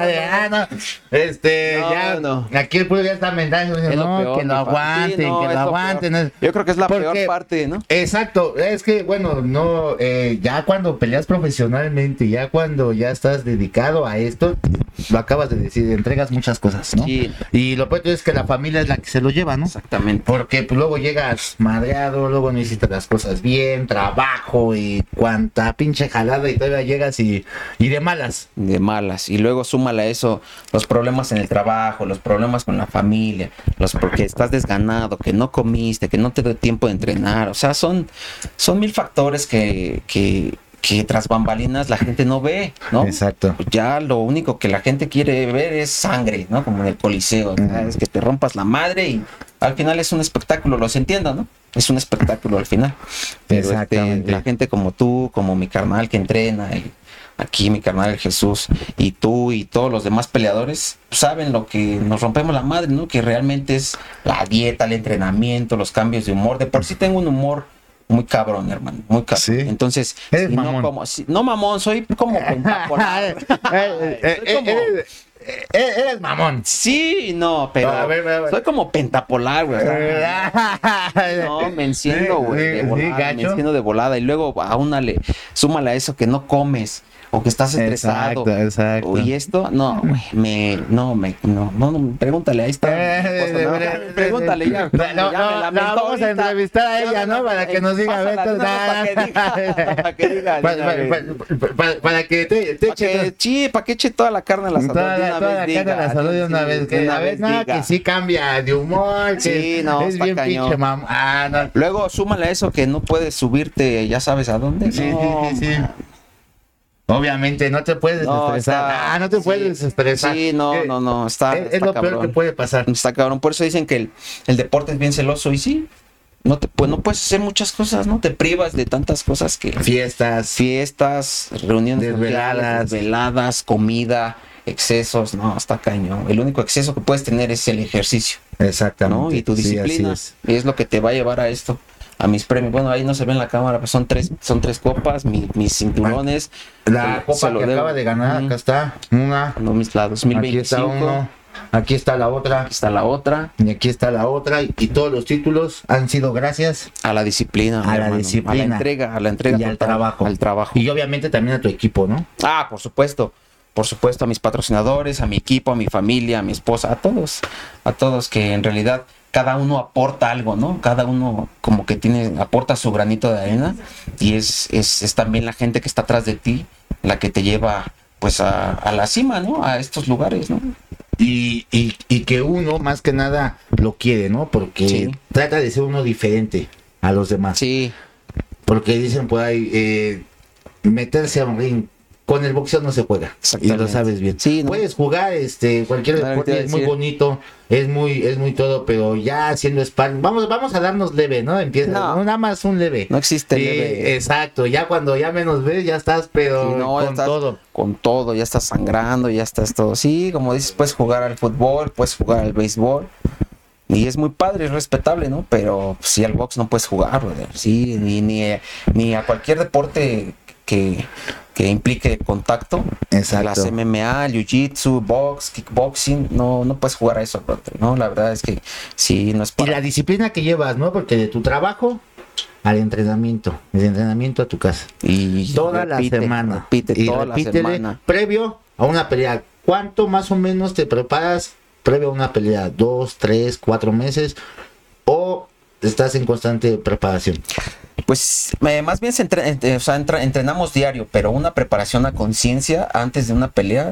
de no. Aquí el pueblo ya está mentando, que lo aguanten. Yo creo que es la peor parte, ¿no? Exacto, es que bueno, no, ya cuando peleas profesionalmente, ya cuando ya estás dedicado a esto, lo acabas de decir, entregas muchas cosas, ¿no? Sí. Y lo peor es que la familia es la que se lo lleva, ¿no? Exactamente. Porque pues, luego llegas madreado, luego no hiciste las cosas bien, trabajo y cuanta pinche jalada y todavía llegas y de malas. De malas. Y luego súmale a eso los problemas en el trabajo, los problemas con la familia, porque estás desganado, que no comiste, que no te dio tiempo de entrenar. O sea, son 1000 factores que tras bambalinas la gente no ve, ¿no? Exacto. Ya lo único que la gente quiere ver es sangre, ¿no? Como en el Coliseo, ¿no? Es que te rompas la madre y al final es un espectáculo, los entiendo, ¿no? Es un espectáculo al final. Pero la gente como tú, como mi carnal que entrena, y aquí mi carnal el Jesús, y tú y todos los demás peleadores, saben lo que nos rompemos la madre, ¿no? Que realmente es la dieta, el entrenamiento, los cambios de humor. De por sí tengo un humor muy cabrón, hermano, muy cabrón. ¿Sí? Entonces, eres mamón. No mamón, soy como pentapolar. Eres mamón. Sí, no, pero a ver. soy como pentapolar, güey. No, me enciendo, güey, de volada, me enciendo de volada. Y luego súmale a eso que no comes o que estás estresado. Exacto. Y esto, no, güey, no, pregúntale, ahí está. Pregúntale ya. No, vamos a entrevistar a ella, ¿no? Para que nos diga, para que diga. Para que te eche. Sí, para que eche toda la carne a la salud. Toda la carne a la salud de una vez. Que a veces nada, que sí cambia de humor. Sí, no, es bien pinche mamá. No. Luego, súmale a eso que no puedes subirte, ya sabes a dónde. Sí. Obviamente no te puedes estresar. No te puedes estresar. Sí, no. Está lo cabrón. Peor que puede pasar. Está cabrón. Por eso dicen que el deporte es bien celoso. Y sí, no puedes hacer muchas cosas, ¿no? Te privas de tantas cosas que... Fiestas, reuniones desveladas, comida, excesos. No, está cañón. El único exceso que puedes tener es el ejercicio. Exactamente. ¿no? Y tu Sí, disciplina. así Y es lo que te va a llevar a esto, a mis premios. Bueno, ahí no se ve en la cámara, pero son tres copas, mis cinturones. La Se copa lo que debo. acaba de ganar, acá está una. No, la 2025. Aquí está uno. Aquí está la otra. Aquí está la otra. Y aquí está la otra. Y todos los títulos han sido gracias A la disciplina. mi a la hermano. disciplina. A la entrega y al total, trabajo. Al trabajo. Y obviamente también a tu equipo, ¿no? Ah, por supuesto, a mis patrocinadores, a mi equipo, a mi familia, a mi esposa, a todos que en realidad cada uno aporta algo, ¿no? Cada uno como que aporta su granito de arena y es también la gente que está atrás de ti la que te lleva pues a la cima, ¿no? A estos lugares, ¿no? Y que uno más que nada lo quiere, ¿no? Porque Sí. trata de ser uno diferente a los demás. Sí, Porque dicen por ahí, meterse a un ring. Con el boxeo no se juega. Y Exactamente. lo sabes bien. Sí, ¿no? Puedes jugar cualquier Claro, te iba deporte, a es muy decir. bonito, es muy todo, pero ya haciendo sparring, vamos a darnos leve, ¿no? Empieza, No. nada más un leve. No existe Sí, leve. exacto, ya cuando ya menos ves, ya estás, pero Sí, no, ya con estás todo. con todo, ya estás sangrando, ya estás todo. Sí, como dices, puedes jugar al fútbol, puedes jugar al béisbol. Y es muy padre, es respetable, ¿no? Pero sí, al box no puedes jugar, brother. Sí, ni a cualquier deporte que implique contacto. Exacto. Las MMA, jiu-jitsu, box, kickboxing, no puedes jugar a eso, brother, ¿no? La verdad es que sí, no es Y para... la disciplina que llevas, ¿no? Porque de tu trabajo al entrenamiento, del entrenamiento a tu casa. Y Toda repite, la semana. repite Y toda la repítele semana. previo a una pelea. ¿Cuánto más o menos te preparas previo a una pelea? ¿2, 3, 4 meses? ¿O estás en constante preparación? Pues más bien entrenamos diario, pero una preparación a conciencia antes de una pelea,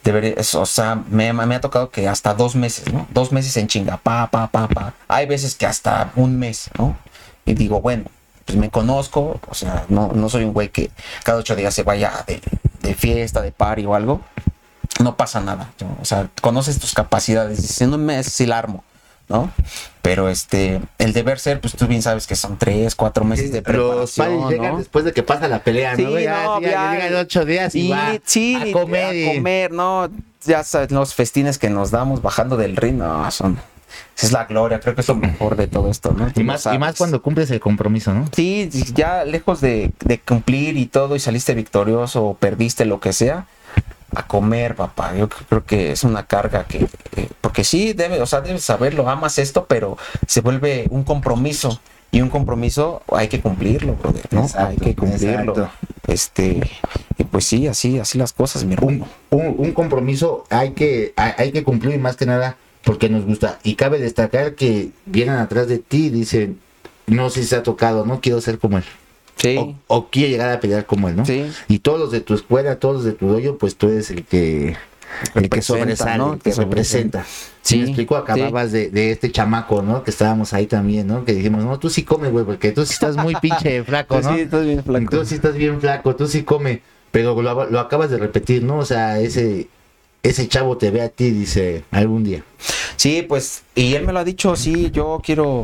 me ha tocado que hasta 2 meses, ¿no? 2 meses en chinga, pa. Hay veces que hasta un mes, ¿no? Y digo, bueno, pues me conozco, o sea, no soy un güey que cada 8 días se vaya de fiesta, de party o algo. No pasa nada, o sea, conoces tus capacidades, dices, en un mes sí la armo, ¿no? Pero el deber ser, pues tú bien sabes que son 3, 4 meses de Los preparación, paris llegan ¿no? después de que pasa la pelea, Sí, ¿no? Ya, no, ya. llegan 8 días y va sí, a comer. a comer, ¿no? Ya sabes, los festines que nos damos bajando del ring, no, esa es la gloria, creo que es lo mejor de todo esto, ¿no? Tú Y lo más sabes. cuando cumples el compromiso, ¿no? Sí, ya lejos de cumplir y todo y saliste victorioso o perdiste lo que sea, a comer, papá. Yo creo que es una carga que porque sí, debes saberlo, amas esto, pero se vuelve un compromiso. Y un compromiso hay que cumplirlo, brother, ¿no? Exacto, hay que cumplirlo. exacto. Y pues sí, así las cosas, mi hermano. Un compromiso hay que cumplir, y más que nada porque nos gusta. Y cabe destacar que vienen atrás de ti y dicen, no sé si se ha tocado, no quiero ser como él. Sí, O quiero llegar a pelear como él, ¿no? sí. Y todos los de tu escuela, todos los de tu dojo, pues tú eres el que Representa, sobresale, ¿no? el que representa. Sí, Sí, me explico, acababas de este chamaco, ¿no? Que estábamos ahí también, ¿no? Que dijimos, no, tú sí come, güey, porque tú sí estás muy pinche flaco, ¿no? Sí, estás bien flaco. Tú sí estás bien flaco, tú sí come. Pero lo acabas de repetir, ¿no? O sea, ese chavo te ve a ti y dice, algún día. Sí, pues, y él me lo ha dicho, sí, yo quiero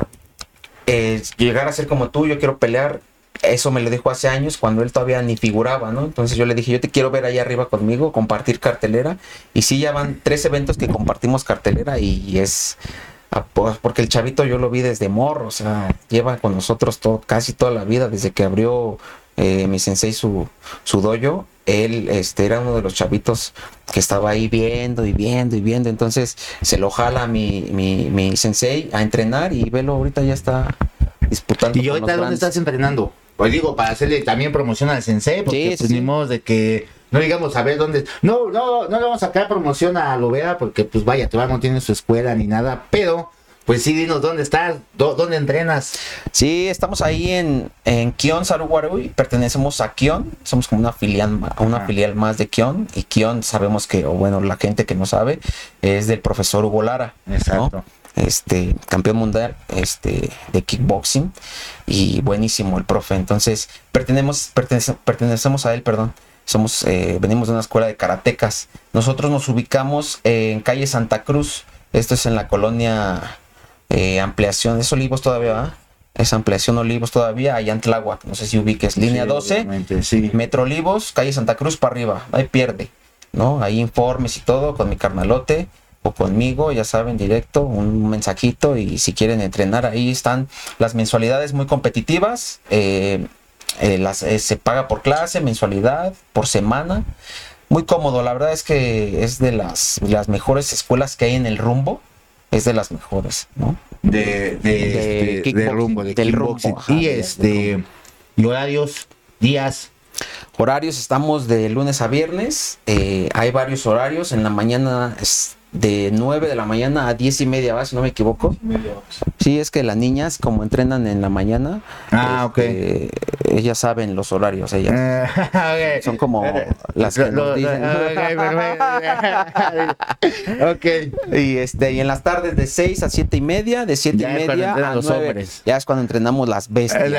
llegar a ser como tú, yo quiero pelear. Eso me lo dijo hace años cuando él todavía ni figuraba, ¿no? Entonces yo le dije, yo te quiero ver ahí arriba conmigo, compartir cartelera. Y sí, ya van 3 eventos que compartimos cartelera y es... porque el chavito yo lo vi desde morro, o sea, lleva con nosotros casi toda la vida, desde que abrió mi sensei su dojo. Él era uno de los chavitos que estaba ahí viendo, entonces se lo jala mi sensei a entrenar y velo, ahorita ya está disputando. ¿Y ahorita dónde estás entrenando? Pues digo, para hacerle también promoción al sensei, porque Sí, pues sí. ni modo de que no digamos a ver dónde. No le vamos a sacar promoción a Lovera, porque pues vaya, todavía no tiene su escuela ni nada, pero pues sí, dinos dónde estás, dónde entrenas. Sí, estamos ahí en Kion Saruwaru y pertenecemos a Kion, somos como una filial más de Kion, y Kion sabemos que, o bueno, la gente que no sabe, es del profesor Hugo Lara, ¿no? Exacto. Campeón mundial de kickboxing y buenísimo el profe. Entonces pertenecemos a él, perdón. Venimos de una escuela de karatecas. Nosotros nos ubicamos en calle Santa Cruz. Esto es en la colonia Ampliación. Es Olivos todavía, ¿verdad? Es Ampliación Olivos todavía, allá en Tláhuac. No sé si ubiques. Línea Sí, 12, obviamente, sí. Metro Olivos, calle Santa Cruz para arriba. Ahí pierde, ¿no? Ahí informes y todo con mi carnalote. o conmigo, ya saben, directo, un mensajito, y si quieren entrenar, ahí están las mensualidades muy competitivas. Se paga por clase, mensualidad, por semana. Muy cómodo, la verdad es que es de las mejores escuelas que hay en el rumbo. Es de las mejores, ¿no? De rumbo, de del kickboxing. rumbo, ajá, Y horarios, días. Horarios, estamos de lunes a viernes. Hay varios horarios. En la mañana es de 9 de la mañana a 10:30, ¿va? Si no me equivoco. Sí, es que las niñas, como entrenan en la mañana, Ok. ellas saben los horarios. Ellas Okay. son como las que nos dicen. Ok. Y y en las tardes de 6 a 7:30, de 7:30 entrenan a los 9. hombres. Ya es cuando entrenamos las bestias.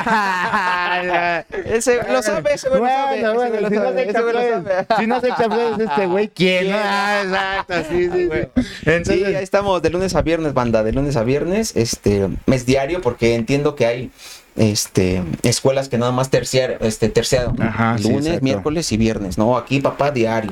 Ese lo sabe, ese güey lo sabe. Bueno, ese güey si lo no sabe, se ese güey lo sabe. si no se es este güey, ¿quién? ¿Quién? Exacto, sí. Sí, Entonces, ahí estamos de lunes a viernes, banda, de lunes a viernes, mes diario, porque entiendo que hay escuelas que nada más terciario, Ajá, sí, lunes, exacto. miércoles y viernes. No, aquí papá diario.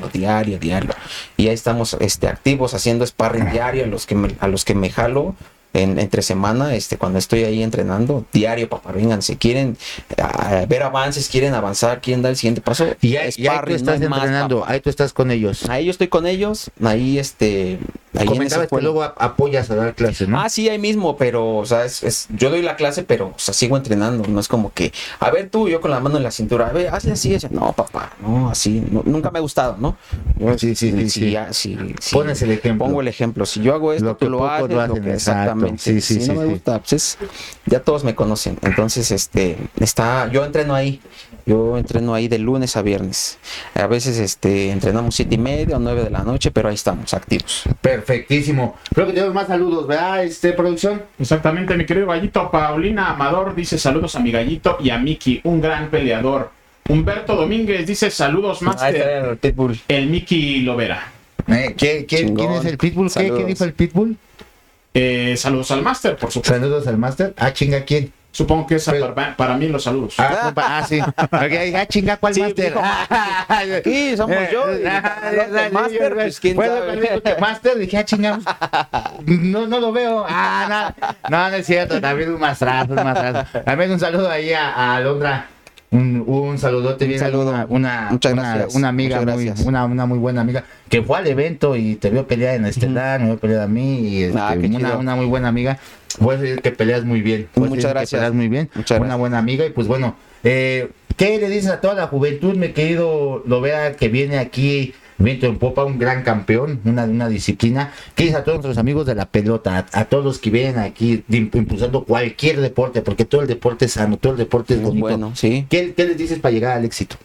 Y ahí estamos activos haciendo sparring diario a los que me jalo. Entre semana, cuando estoy ahí entrenando, diario, papá, vengan, si quieren ver avances, quieren avanzar, quieren dar el siguiente paso, y ahí tú sparring, estás no hay más, entrenando, papá. ahí tú estás con ellos. Ahí yo estoy con ellos, ahí en esa Comentabas que escuela. luego apoyas a dar clases, ¿no? Ah, sí, ahí mismo, pero, o sea, yo doy la clase, pero, o sea, sigo entrenando, no es como que, a ver tú, yo con la mano en la cintura, a ver, hazle así, no, papá, no, así, nunca me ha gustado, ¿no? Sí. Sí. Pones el ejemplo. Pongo el ejemplo, si yo hago esto, Lo que tú lo pocos haces, lo hacen, exactamente. exacto. Sí, si no me gusta, pues ya todos me conocen, entonces, yo entreno ahí de lunes a viernes, a veces, entrenamos 7:30 o 9 de la noche, pero ahí estamos, activos. Perfectísimo. Creo que tenemos más saludos, ¿verdad, producción? Exactamente, mi querido Gallito. Paulina Amador dice saludos a mi Gallito y a Miki, un gran peleador. Humberto Domínguez dice saludos, Ahí Master. está el Pitbull. El Miki Lovera. ¿Quién Chingón. es el Pitbull? ¿Qué Saludos. dijo el Pitbull? Saludos al Master, por supuesto. Saludos al Master. Chinga, ¿quién? Supongo que es Pero- para mí los saludos. Sí. Ok, chinga, ¿cuál Sí, Master? dijo, aquí somos yo y los Master, pues, ¿quién Bueno, sabe? cuando dijo que Master, dije, chinga, no lo veo. No es cierto, también un mastrazo. También un saludo ahí a Alondra. Un saludote bien. saludo. Muchas gracias. Una amiga Muchas muy, gracias. una muy buena amiga que fue al evento y te vio pelear en Estelar, me vio pelear a mí y Qué chido. una muy buena amiga. Puedes decir que peleas muy bien. Puedes Muchas decir que gracias. peleas muy bien. Muchas Una gracias. buena amiga y pues bueno, ¿qué le dices a toda la juventud, mi querido Lovera, que viene aquí viento en popa, un gran campeón, una disciplina? ¿Qué dices a todos nuestros amigos de la pelota, a todos los que vienen aquí impulsando cualquier deporte, porque todo el deporte es sano, todo el deporte es bonito? Bueno, sí. ¿Qué les dices para llegar al éxito?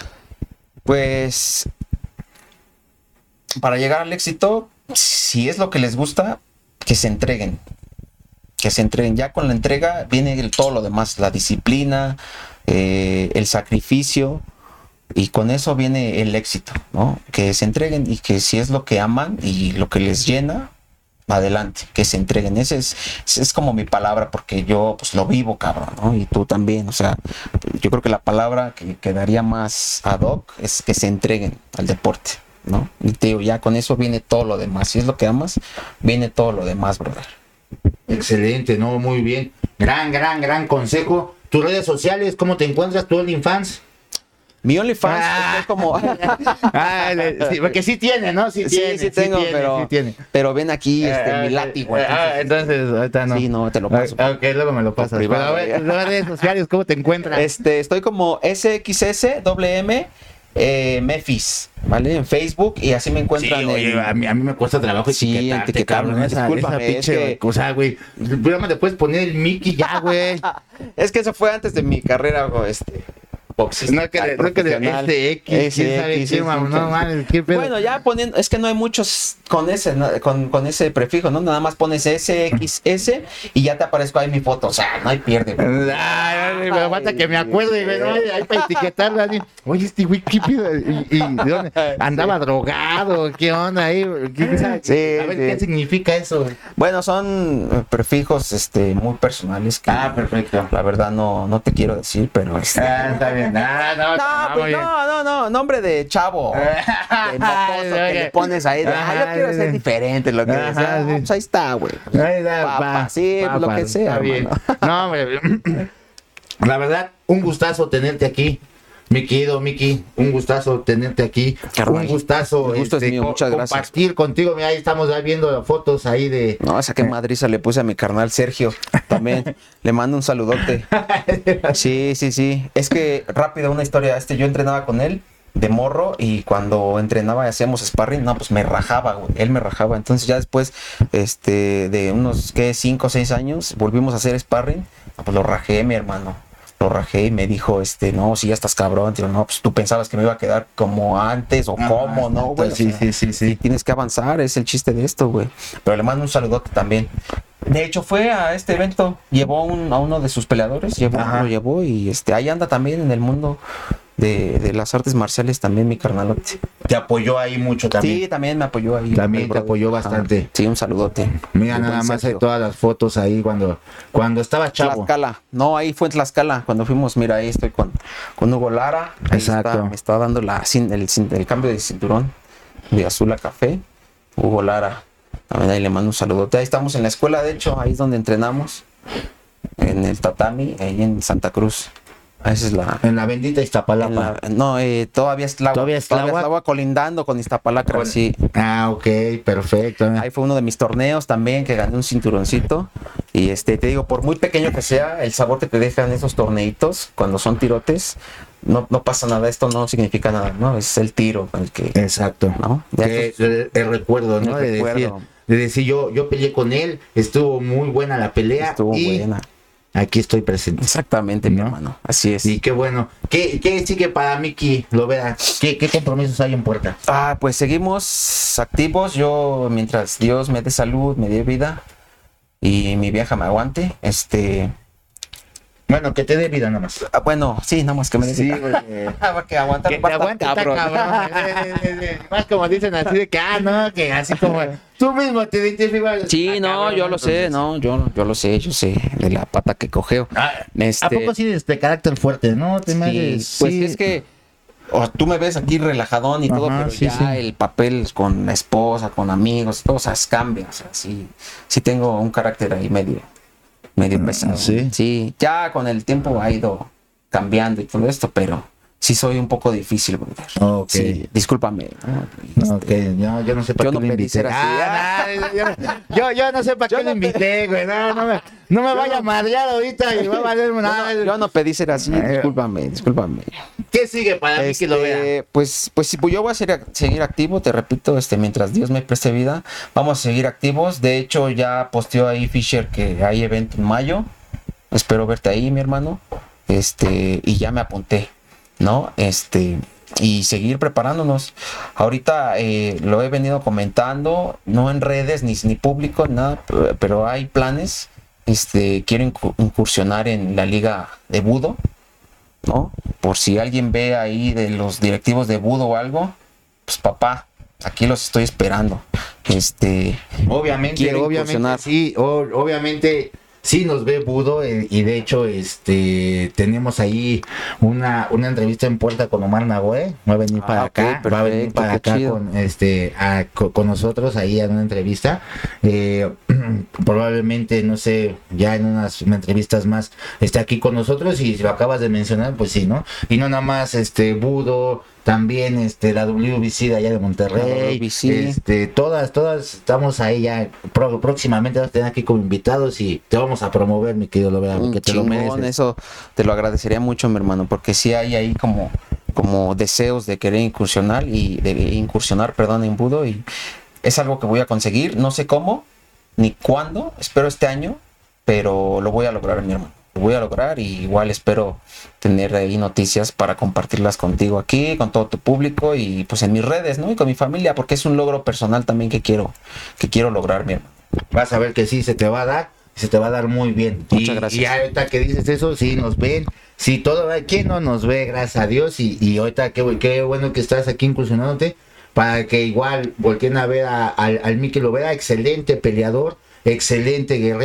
Pues para llegar al éxito, si es lo que les gusta, que se entreguen. Ya con la entrega viene todo lo demás, la disciplina, el sacrificio, y con eso viene el éxito, ¿no? Que se entreguen y que si es lo que aman y lo que les llena, adelante, que se entreguen. Ese es como mi palabra, porque yo pues lo vivo, cabrón, ¿no? Y tú también, o sea, yo creo que la palabra que quedaría más ad hoc es que se entreguen al deporte, ¿no? Y te digo, ya con eso viene todo lo demás. Si es lo que amas, viene todo lo demás, brother. Excelente, ¿no? Muy bien. Gran consejo. Tus redes sociales, ¿cómo te encuentras? ¿Tu OnlyFans? Mi OnlyFans es como... Sí, porque sí tiene, ¿no? Sí tengo, tiene. pero ven aquí mi látigo. Entonces, ahorita no. Sí, no, te lo paso. Ok, luego me lo pasas. privado, Pero a ver, tus redes sociales, ¿cómo te encuentras? Estoy como SXSWM Mefis, ¿vale? En Facebook, y así me Sí, encuentran oye, a mí me cuesta trabajo Sí, etiquetarte, etiquetarme, cabrón. Esa discúlpame, pinche, es que- o sea, güey, el programa le puedes poner el Mickey ya, güey. Es que eso fue antes de mi carrera, boxista. No que profesional. SX, quién sabe SX, qué, mamá, no mames, qué pedo. Bueno, ya poniendo, es que no hay muchos con ese, ¿no? con ese prefijo, ¿no? Nada más pones SXS y ya te aparezco ahí mi foto, o sea, no hay pierde. Ay, me falta que me acuerde, güey, ¿no? Ahí para etiquetarlo así. Oye, este güey, ¿qué pedo? ¿Y de dónde? ¿Andaba drogado? ¿Qué onda ahí? ¿Quién sabe? Sí, A ver, sí. ¿qué significa eso? Bueno, son prefijos muy personales que Perfecto. la verdad no te quiero decir, pero Está bien. Pues no, nombre de chavo. De mocoso que le pones ahí. Yo quiero ser diferente, lo que sea. sí. Pues ahí está, güey. Ahí está, Papa, sí, pues lo que sea, está bien. hermano. No, hombre. La verdad, un gustazo tenerte aquí. Mi querido Miki, un gustazo tenerte aquí. Carnal, un gustazo el gusto es mío, muchas gracias. Compartir contigo. Mira, ahí estamos ya viendo fotos ahí de... No, esa que madriza le puse a mi carnal Sergio. También le mando un saludote. Sí. Es que, rápido, una historia. Yo entrenaba con él de morro y cuando entrenaba y hacíamos sparring, no, pues me rajaba, güey. Él me rajaba. Entonces ya después, de unos, 5 o 6 años, volvimos a hacer sparring. No, pues lo rajé, mi hermano. Lo rajé y me dijo, no, si ya estás cabrón. Digo, no, pues tú pensabas que me iba a quedar como antes o cómo, ¿no, güey? Sí. Tienes que avanzar, es el chiste de esto, güey. Pero le mando un saludote también. De hecho, fue a este evento, llevó a uno de sus peleadores, lo llevó y ahí anda también en el mundo de las artes marciales también mi carnalote. Te apoyó ahí mucho también. Sí, también me apoyó ahí. También te apoyó bastante. Sí, un saludote. Mira, nada más hay todas las fotos ahí cuando estaba chavo. Tlaxcala. No, ahí fue en Tlaxcala cuando fuimos. Mira, ahí estoy con Hugo Lara. Ahí Exacto. me está dando el cambio de cinturón de azul a café. Hugo Lara. También ahí le mando un saludote. Ahí estamos en la escuela, de hecho, ahí es donde entrenamos. En el tatami, ahí en Santa Cruz. Esa es en la bendita Iztapalapa. Todavía es Tláhuac colindando con Iztapalacra, sí. Ah, ok, perfecto. Ahí fue uno de mis torneos también, que gané un cinturoncito. Y te digo, por muy pequeño que sea, el sabor que te dejan esos torneitos cuando son tirotes, no pasa nada, esto no significa nada, ¿no? Es el tiro el que... Exacto. ¿no? El recuerdo, ¿no? De decir, yo peleé con él, estuvo muy buena la pelea. Estuvo buena. Aquí estoy presente. Exactamente, mi hermano. Así es. Y qué bueno. ¿Qué sigue para Miki Lovera? ¿Qué compromisos hay en puerta? Pues seguimos activos. Yo, mientras Dios me dé salud, me dé vida y mi vieja me aguante, Bueno, que te dé vida nada más. Bueno, sí, nada más que me dé vida. Porque aguantar que te aguante, cabrón. Más como dicen así de que, no, que así como... Tú mismo te identificas. Sí, no, yo lo sé, no, yo lo sé, de la pata que cogeo. ¿A poco sí de carácter fuerte, no? Pues es que tú me ves aquí relajadón y todo, pero el papel con la esposa, con amigos, todo, o sea, cambia, o sea, sí tengo un carácter ahí medio pesado. Sí, ya con el tiempo ha ido cambiando y todo esto, pero sí soy un poco difícil, brother. Okay. Sí, discúlpame. Yo no sé para qué lo invité. Yo no sé para qué lo invité, güey. No me vaya a madrear ahorita y va a valer nada. Yo no pedí ser así, discúlpame. ¿Qué sigue para mí que lo vea? Pues yo voy a seguir activo, te repito, mientras Dios me preste vida, vamos a seguir activos. De hecho, ya posteó ahí Fisher que hay evento en mayo. Espero verte ahí, mi hermano. Y ya me apunté, ¿no? Y seguir preparándonos. Ahorita lo he venido comentando, no en redes ni público, nada, pero hay planes. Quiero incursionar en la liga de budo, ¿no? Por si alguien ve ahí de los directivos de budo o algo, pues papá, aquí los estoy esperando. Obviamente sí nos ve budo y de hecho tenemos ahí una entrevista en puerta con Omar Nagoe. Va a venir para acá, perfecto, va a venir para acá con nosotros ahí en una entrevista. Probablemente, no sé, ya en unas entrevistas más esté aquí con nosotros y si lo acabas de mencionar, pues sí, ¿no? Y no nada más budo, también la WBC de allá de Monterrey, todas estamos ahí ya, próximamente vas a tener aquí como invitados y te vamos a promover, mi querido Lovera, porque te lo mereces. Eso te lo agradecería mucho, mi hermano, porque sí hay ahí como deseos de querer incursionar en budo, y es algo que voy a conseguir, no sé cómo ni cuándo, espero este año, pero lo voy a lograr, mi hermano. Lo voy a lograr y igual espero tener ahí noticias para compartirlas contigo aquí, con todo tu público y pues en mis redes, ¿no? Y con mi familia, porque es un logro personal también que quiero lograr, mi hermano. Vas a ver que sí, se te va a dar muy bien. Muchas gracias. Y ahorita que dices eso, sí nos ven, sí todo, ¿quién no nos ve? Gracias a Dios. Y ahorita qué bueno que estás aquí incursionándote para que igual volteen a ver al Miki Lovera, excelente peleador, excelente guerrero,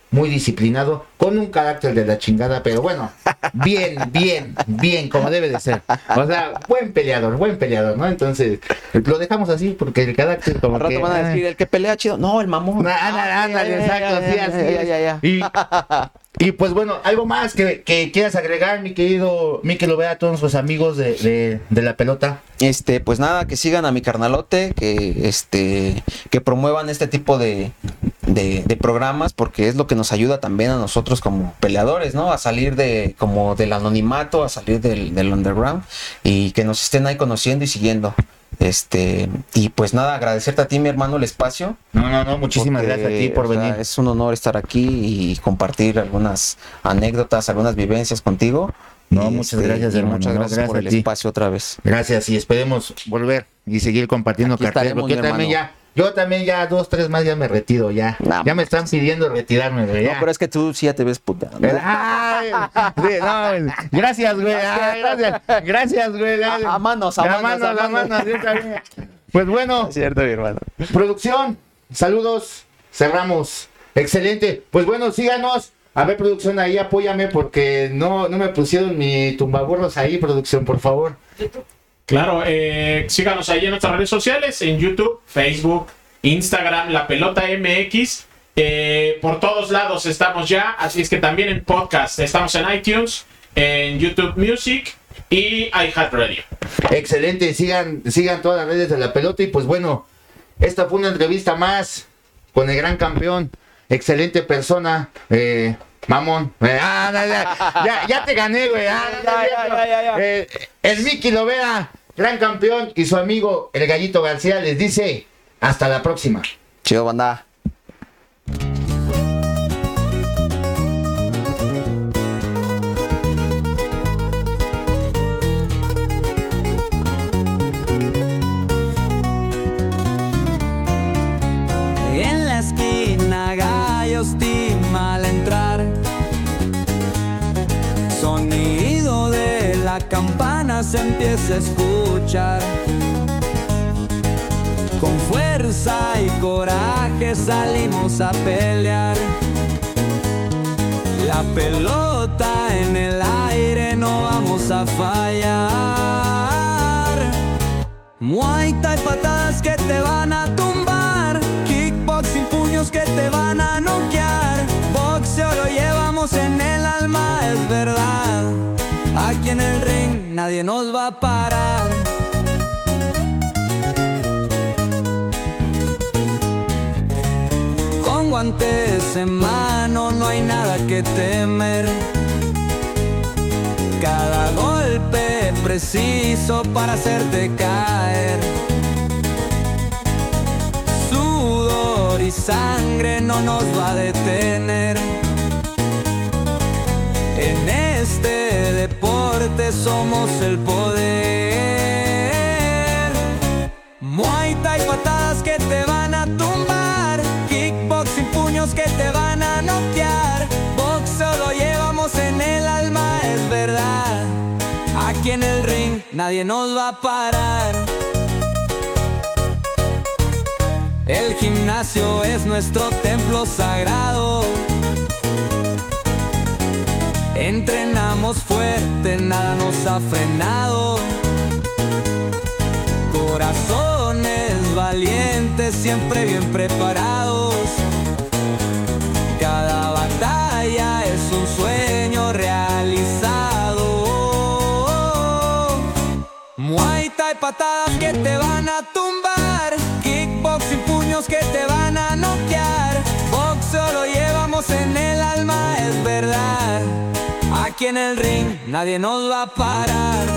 muy disciplinado, con un carácter de la chingada, pero bueno, bien, como debe de ser. O sea, buen peleador, ¿no? Entonces, lo dejamos así porque el carácter como Al rato que... van a decir, el que pelea chido. No, el mamón. Ándale, exacto, sí, así es. Y pues bueno, algo más que quieras agregar, mi querido Mikel Lovera, a todos nuestros amigos de la pelota. Pues nada, que sigan a mi carnalote, que promuevan este tipo de programas, porque es lo que nos ayuda también a nosotros como peleadores, ¿no? A salir como del anonimato, a salir del underground, y que nos estén ahí conociendo y siguiendo. Y pues nada, agradecerte a ti, mi hermano, el espacio. No, muchísimas gracias a ti por venir. Es un honor estar aquí y compartir algunas anécdotas, algunas vivencias contigo. No, muchas gracias, y hermano. muchas gracias por el espacio otra vez. Gracias, y esperemos volver y seguir compartiendo Aquí cartel, estaremos, porque yo también ya 2, 3 más ya me retiro, ya. Nah, ya me están pidiendo retirarme, güey. No, Ya. pero es que tú sí ya te ves puta, ¿no? Ay, sí, no, gracias, güey. Ay, gracias, güey. A manos, La mano, sí, está bien. Pues bueno, Es cierto, mi hermano. producción, saludos, cerramos. Excelente. Pues bueno, síganos. A ver, producción, ahí apóyame porque no me pusieron mi tumbaburros ahí, producción, por favor. Claro, síganos ahí en nuestras redes sociales, en YouTube, Facebook, Instagram, La Pelota MX. Por todos lados estamos ya, así es que también en podcast. Estamos en iTunes, en YouTube Music y iHeartRadio. Excelente, sigan todas las redes de La Pelota. Y pues bueno, esta fue una entrevista más con el gran campeón. Excelente persona, mamón. Ya te gané, güey. El Mikel Lovera, gran campeón, y su amigo el Gallito García les dice hasta la próxima. Chido, banda. En la esquina gallos tima al entrar, sonido de la campana se empieza a escuchar. Con fuerza y coraje salimos a pelear. La pelota en el aire, no vamos a fallar. Muay Thai, patadas que te van a tumbar. Kickboxing, puños que te van a noquear. Boxeo lo llevamos en el alma, es verdad. Aquí en el ring nadie nos va a parar. Con guantes en mano no hay nada que temer. Cada golpe preciso para hacerte caer. Sudor y sangre no nos va a detener. En este deporte somos el poder. Muay Thai, patadas que te van a tumbar. Kickboxing, puños que te van a noquear. Boxeo lo llevamos en el alma, es verdad. Aquí en el ring nadie nos va a parar. El gimnasio es nuestro templo sagrado. Entrenamos fuerte, nada nos ha frenado. Corazones valientes, siempre bien preparados. Cada batalla es un sueño realizado. Muay Thai, patadas que te van a tumbar. Kickboxing, puños que te van a noquear. Boxeo lo llevamos en el alma, es verdad. Aquí en el ring nadie nos va a parar.